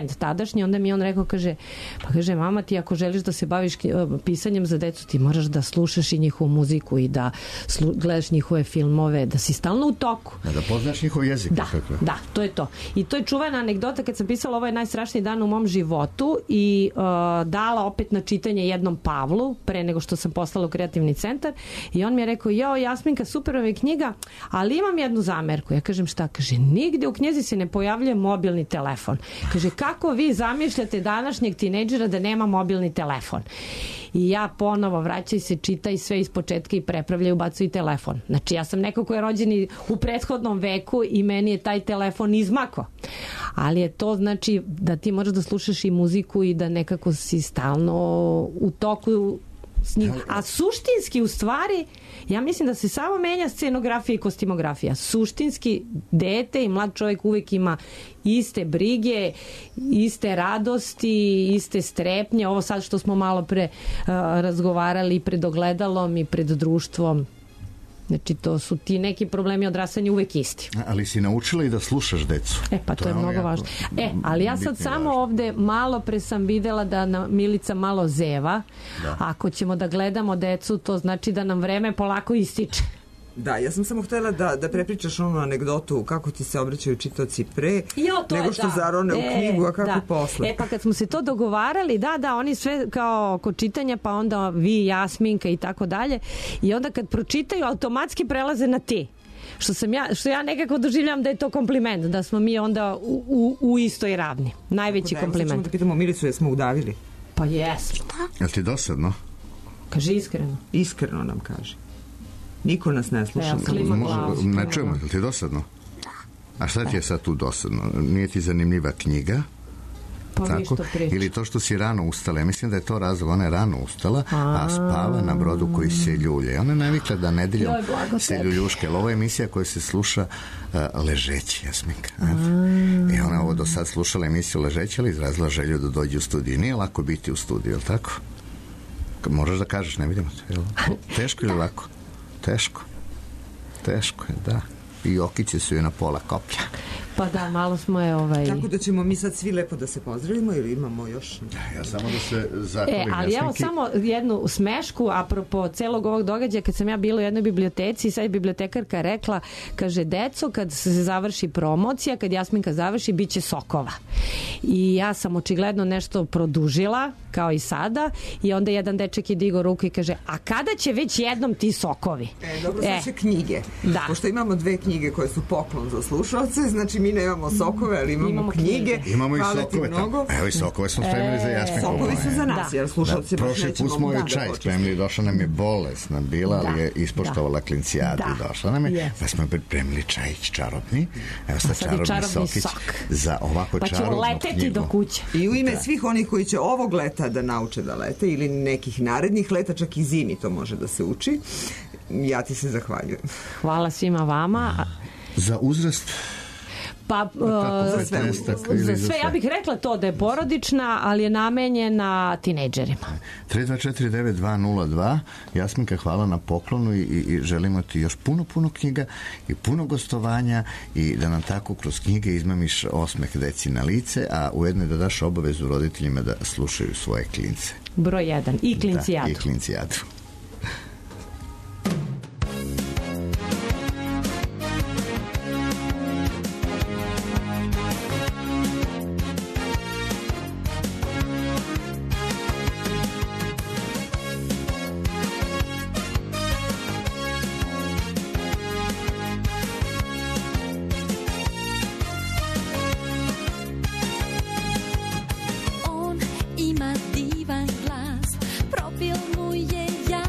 bend tadašnji, onda mi je on rekao, kaže, mama, ti ako želiš da se baviš pisanjem za decu, ti moraš da slušaš i njihovu muziku i da gledaš njihove filmove, da si stalno u toku. Da poznaš njihov jezik. Da, to je to. I to je čuvena anegdota kad sam pisala ovo je najstrašniji dan u mom životu i dala opet na čitanje jednom Pavlu pre nego što sam poslala u kreativni centar i on mi je rekao, Jasminka, super vam je knjiga, ali imam jednu zamerku. Ja kažem, šta? Kaže, nigde u knjizi se ne pojavljuje mobilni telefon. Kaže, kako vi zamišljate današnjeg tinejdžera da nema mobilni telefon? I ja ponovo vraćaj se, čitaj sve iz početka i prepravljaj, ubacuj telefon. Znači, ja sam neko ko je rođen u prethodnom veku i meni je taj telefon izmako. Ali je to znači da ti moraš da slušaš i muziku i da nekako si stalno u toku s njim. A suštinski u stvari ja mislim da se samo menja scenografija i kostimografija. Suštinski dete i mlad čovjek uvek ima iste brige, iste radosti, iste strepnje. Ovo sad što smo malo pre razgovarali pred ogledalom i pred društvom. Znači, to su ti neki problemi odrastanja uvek isti. Ali si naučila i da slušaš decu. Pa to je mnogo važno. Ali ja sad samo ovde malo pre sam videla da Milica malo zeva. Ako ćemo da gledamo decu, to znači da nam vreme polako ističe. Da, ja sam samo htjela da prepričaš onu anegdotu kako ti se obraćaju čitaoci pre nego što zarone u knjigu, a kako posle. Pa kad smo se to dogovarali, oni sve kao kod čitanja, pa onda vi, Jasminka i tako dalje, i onda kad pročitaju automatski prelaze na ti. Što ja nekako doživljam da je to kompliment, da smo mi onda u istoj ravni. Najveći kompliment. Sad ćemo da pitamo Milicu, jesmo udavili? Pa jesmo. Jel ti dosadno? Kaže iskreno. Iskreno nam kaže. Niko nas ne sluša. Ne čujemo, je li ti dosadno? A šta ti je sad tu dosadno? Nije ti zanimljiva knjiga? Tako? Ili to što si rano ustala? Ja mislim da je to razlog. Ona je rano ustala, a spava na brodu koji se ljulje. Ona je navikla da nedeljom se ljuljuške. Ovo je emisija koja se sluša ležeći, Jasminka. I ona je ovo do sad slušala emisiju ležeći, ali izrazila želju da dođe u studiju. Nije lako biti u studiju, je li tako? Možeš da kažeš, ne vidimo te. Teško ili lako? Teško je, da. I okiće su joj na pola koplja. Pa da, malo smo je Tako da ćemo mi sad svi lepo da se pozdravimo ili imamo još? Ja samo da se zahvalim. Ali evo samo jednu smešku apropo celog ovog događaja, kad sam ja bila u jednoj biblioteci i sad je bibliotekarka rekla, kaže, deco, kad se završi promocija, kad Jasminka završi, bit će sokova. I ja sam očigledno nešto produžila, kao i sada, i onda jedan deček je digao ruku i kaže, a kada će već jednom ti sokovi? Dobro, znači knjige. Da. Pošto imamo 2 knjige koje su poklon za slušalce, znači mi nemamo sokove, ali imamo knjige. Imamo i sokove tamo. Evo i sokove smo spremili za Jasminku. Sokovi su za nas, jer slušalci baš nećemo. Prošli put smo joj čaj spremili, došla nam je bolesna bila, ali je ispoštovala klincijadu. Došla nam je, pa smo pripremili čajić čarobni. Evo sad čarobni sokić za ovako čarobnu knjigu. Pa ću leteti do kuće. I u ime svih onih koji će ovog leta da nauče da lete ili nekih narednih leta, čak i zimi to može da se uči, ja ti se zahvaljujem. Hvala svima vama. Za uzrast? Pa za sve, ja bih rekla to da je porodična, ali je namenjena tinejdžerima. 3249202. Jasminka, hvala na poklonu i želimo ti još puno knjiga i puno gostovanja i da nam tako kroz knjige izmamiš osmeh deci na lice, a ujedno da daš obavezu roditeljima da slušaju svoje klince. Broj 1. I klincijadu. Da, i klincijadu. Ima divan glas, profil mu je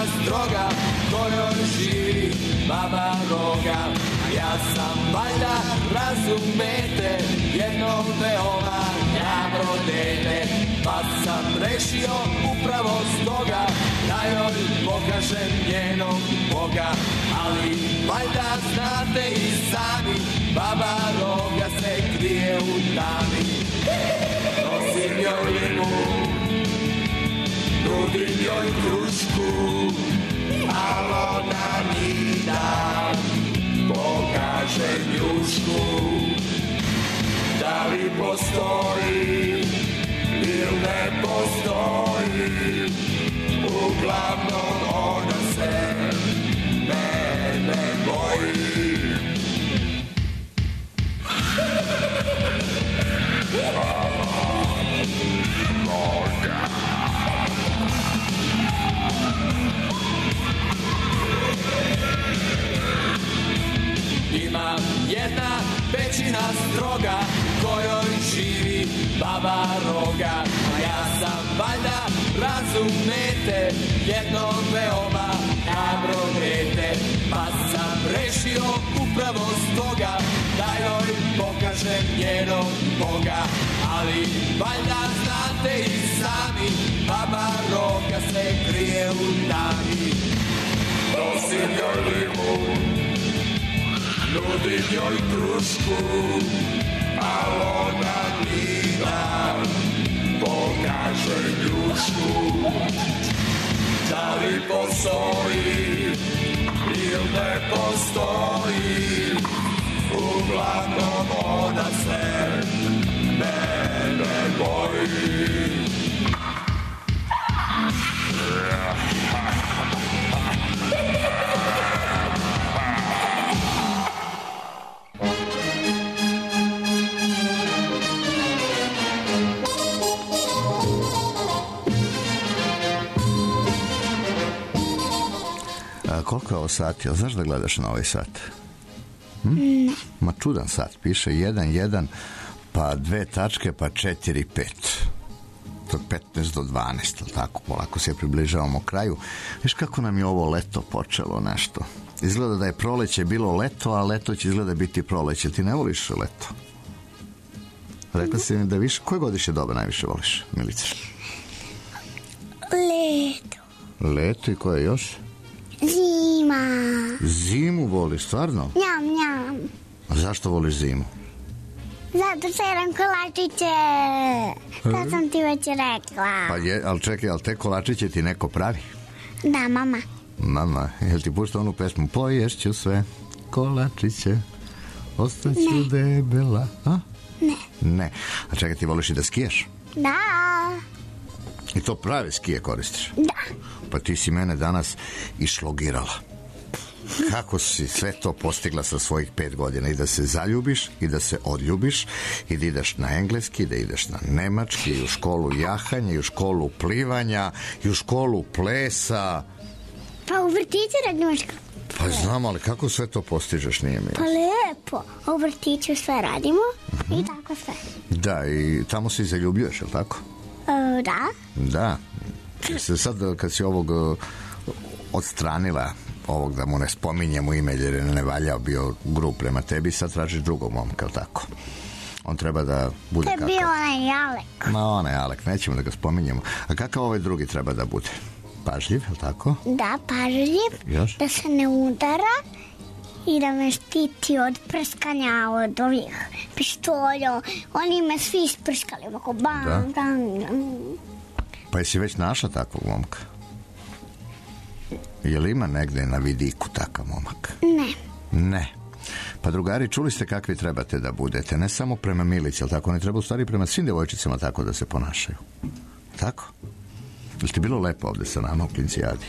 stroga kojoj živi baba Roga. A ja sam valjda, razumete, jedno veoma hrabro dete, pa sam rešio upravo stoga da joj pokažem njenog Boga. Ali valjda znate i sami, baba Roga se krije u tami. Nosim joj limun, nudim joj krušku, al ona mi da pokaže njušku. Da li postoji ili ne postoji, uglavnom ona se mene boji. Ima jedna pećina stroga kojoj živi baba Roga. A ja sam valjda, razumete, jedno veoma hrabro dete, pa sam rešio upravo stoga da joj pokažem njenog Boga. Ali valjda znate i sami, baba Roga se krije u tami. Nosim joj limun, nudim joj krušku, al ona mi da pokaže njušku. Da li postoji ili ne postoji, uglavnom ona se mene boji. Koliko je ovo sati? Jel znaš da gledaš na ovaj sat? Ne. Ma čudan sat. Piše 1-1, pa 2 tačke, pa 4-5. To je 15 do 12, tako polako se približavamo kraju. Viš kako nam je ovo leto počelo nešto. Izgleda da je proleće bilo leto, a leto će izgleda biti proleće. Ti ne voliš leto? Rekla si mi da više... Koje godišnje doba najviše voliš, Milica? Leto. Leto i koje još? Zima. Zimu voliš, stvarno? Njam, njam. A zašto voliš zimu? Zato što jedem kolačiće. To sam ti već rekla. Pa je, ali čekaj, ali te kolačiće ti neko pravi? Da, mama. Mama, jel ti pušta onu pesmu? Poješću sve kolačiće, ostaću debela. A? Ne. Ne. A čekaj, ti voliš i da skiješ? Da. I to prave skije koristiš? Da. Pa ti si mene danas išlogirala. Kako si sve to postigla sa svojih 5 godina? I da se zaljubiš, i da se odljubiš, i da ideš na engleski, da ideš na nemački, i u školu jahanja, i u školu plivanja, i u školu plesa. Pa u vrtiću radimo školu. Pa znam, ali kako sve to postižeš, nije mi jasno. Pa lepo. U vrtiću sve radimo i tako sve. Da, i tamo se zaljubljuješ, je li tako? Da. Da. Sad kad si ovog odstranila, ovog da mu ne spominjemo ime jer je ne valjao, bio grub prema tebi, sad tražiš drugog momka, je li tako? On treba da bude kakav? To je bio onaj Alek. Ma onaj Alek, nećemo da ga spominjemo. A kakav ovaj drugi treba da bude? Pažljiv, je li tako? Da, pažljiv. Još? Da se ne udara i da me štiti od prskanja, od ovih pištolja. Oni me svi isprskali, ovako bam, da. bam. Pa jesi već našla takvog momka? Je li ima negde na vidiku takav momak? Ne. Ne. Pa drugari, čuli ste kakvi trebate da budete, ne samo prema Milici, ali tako ne treba u stvari prema svim devojčicama tako da se ponašaju. Tako? Je li ti bilo lepo ovde sa nama u Klincijadi?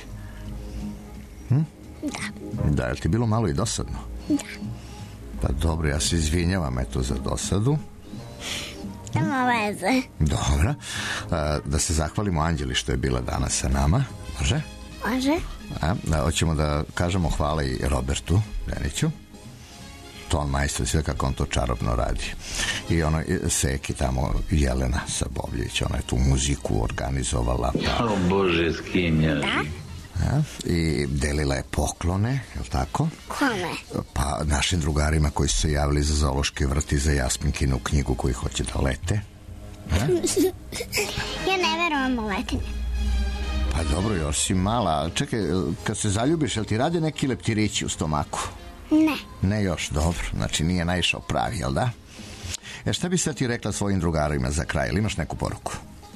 Da. Da, je li ti bilo malo i dosadno? Da. Pa dobro, ja se izvinjavam eto za dosadu. Nema veze. Dobro. Da se zahvalimo Anđeli što je bila danas sa nama. Može? Može. Hoćemo da kažemo hvala i Robertu Deniću. Ton majstor, sve kako on to čarobno radi. I ono Seki tamo, Jelena Sabovljević, ona je tu muziku organizovala. O Bože, s kim ja živim? I delila je poklone, je li tako? Kome? Pa našim drugarima koji su se javili za zoološki vrt i za Jasminkinu knjigu koji hoće da lete. Ja ne verujem u letenje. Pa dobro, još si mala. Čekaj, kad se zaljubiš, jel ti rade neki leptirići u stomaku? Ne. Ne još, dobro. Znači nije naišao pravi, jel da? Šta bi sad ti rekla svojim drugarima za kraj? Ili imaš neku poruku?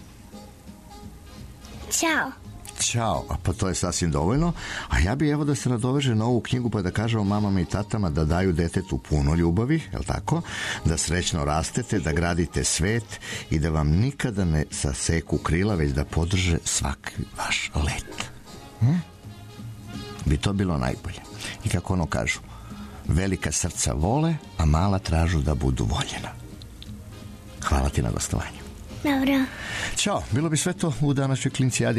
Ćao. Ćao, pa to je sasvim dovoljno. A ja bi evo da se nadoveže na ovu knjigu pa da kažemo mamama i tatama da daju detetu puno ljubavi, jel tako? Da srećno rastete, da gradite svet i da vam nikada ne saseku krila, već da podrže svaki vaš let. Bi to bilo najbolje. I kako ono kažu, velika srca vole, a mala tražu da budu voljena. Hvala ti na gostovanju. Dobro. Ćao, bilo bi sve to u današnjoj Klincijadi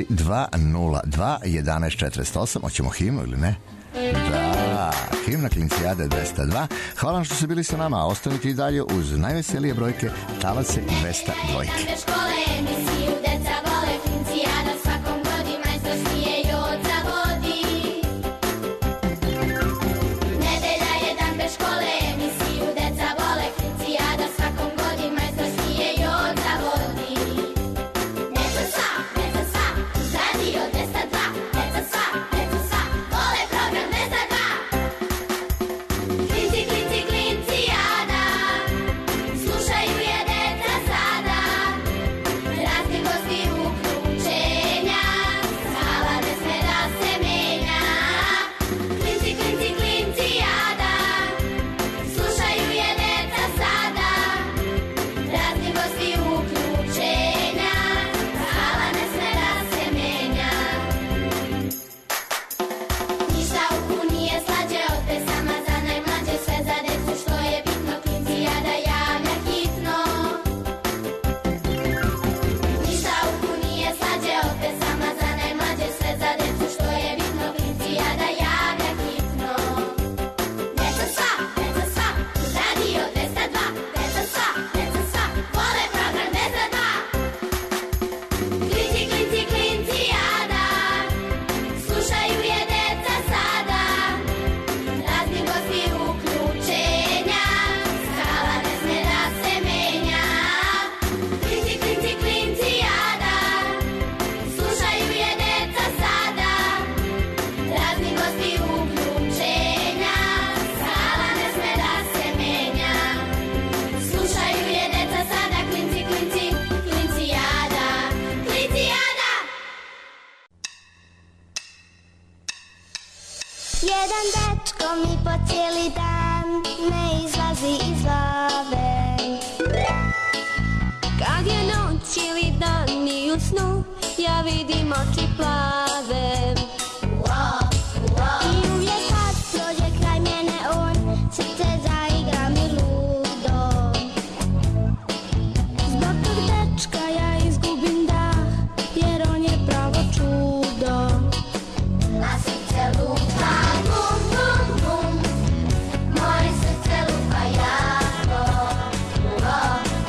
202-1148. Hoćemo himnu ili ne? Da, himna Klincijade 202. Hvala vam što ste bili sa nama, a ostanite i dalje uz najveselije brojke Talace 202. Jedan dečko mi po cijeli dan ne izlazi iz glave. Kad je noć ili dan i u snu ja vidim oči plave. I uvijek kad prođe kraj mene on, srce zaigra mi ludo. Zbog tog dečka ja izgubim dah, jer on je pravo čudo. A srce lupa bum bum bum, moje srce lupa jako.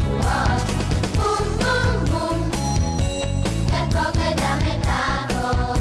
Bum bum bum, kad pogleda me tako.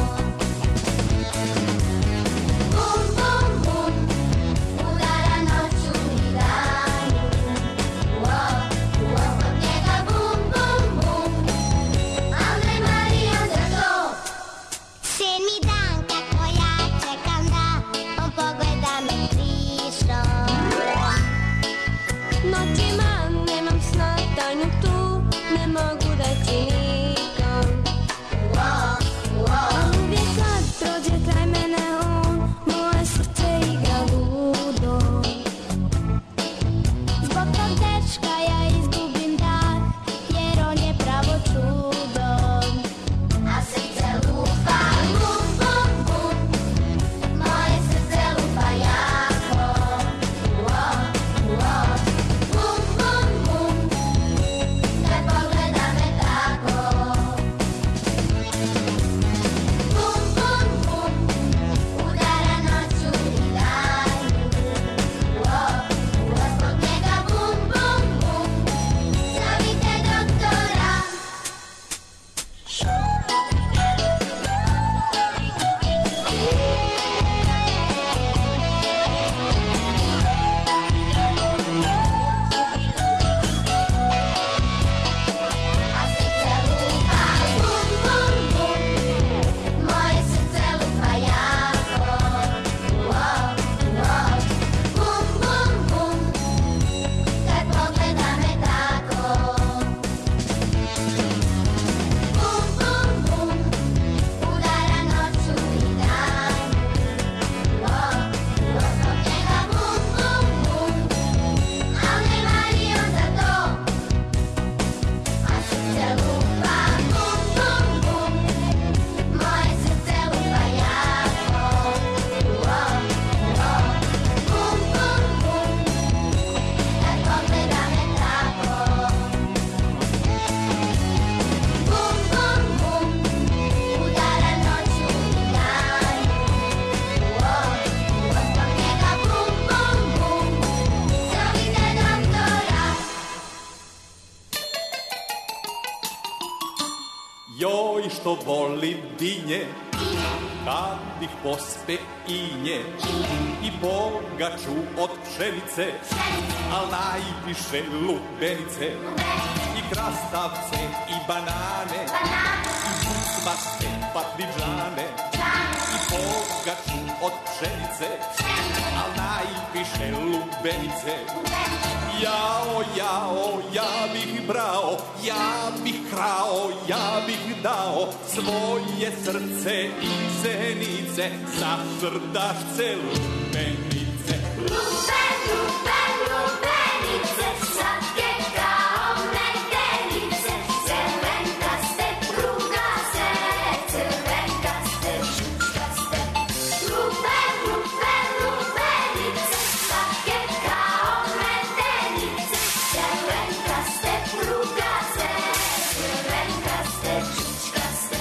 Joj, što volim dinje, kad bih pospe inje i pogaču od pšenice, al najviše lubenice i krastavce i banane i buzmaste patlidžane i pogaču od pšenice, al najviše lubenice. Jao, jao, ja bih brao, ja bih krao, ja bih dao svoje srce i zenice za srdašce lubenice. Luben, luben, lubenice, slatke kao medenice, crvenkaste, prugaste, crvenkaste, čučkaste. Luben, luben, lubenice, slatke kao medenice, crvenkaste, prugaste, crvenkaste, čučkaste.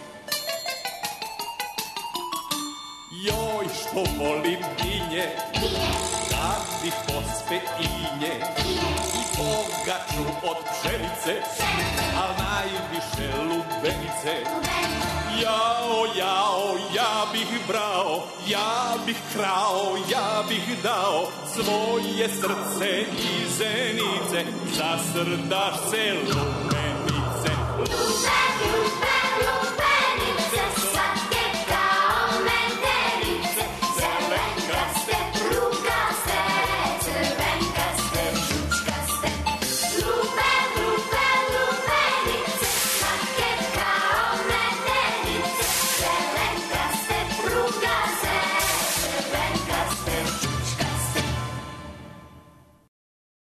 Joj, što volim dinje, kad bih pospe inje i pogaču od pšenice, al najviše lubenice. Jao, jao, ja bih brao, ja bih krao, ja bih dao svoje srce i zenice za srdašce lubenice. Luben, luben,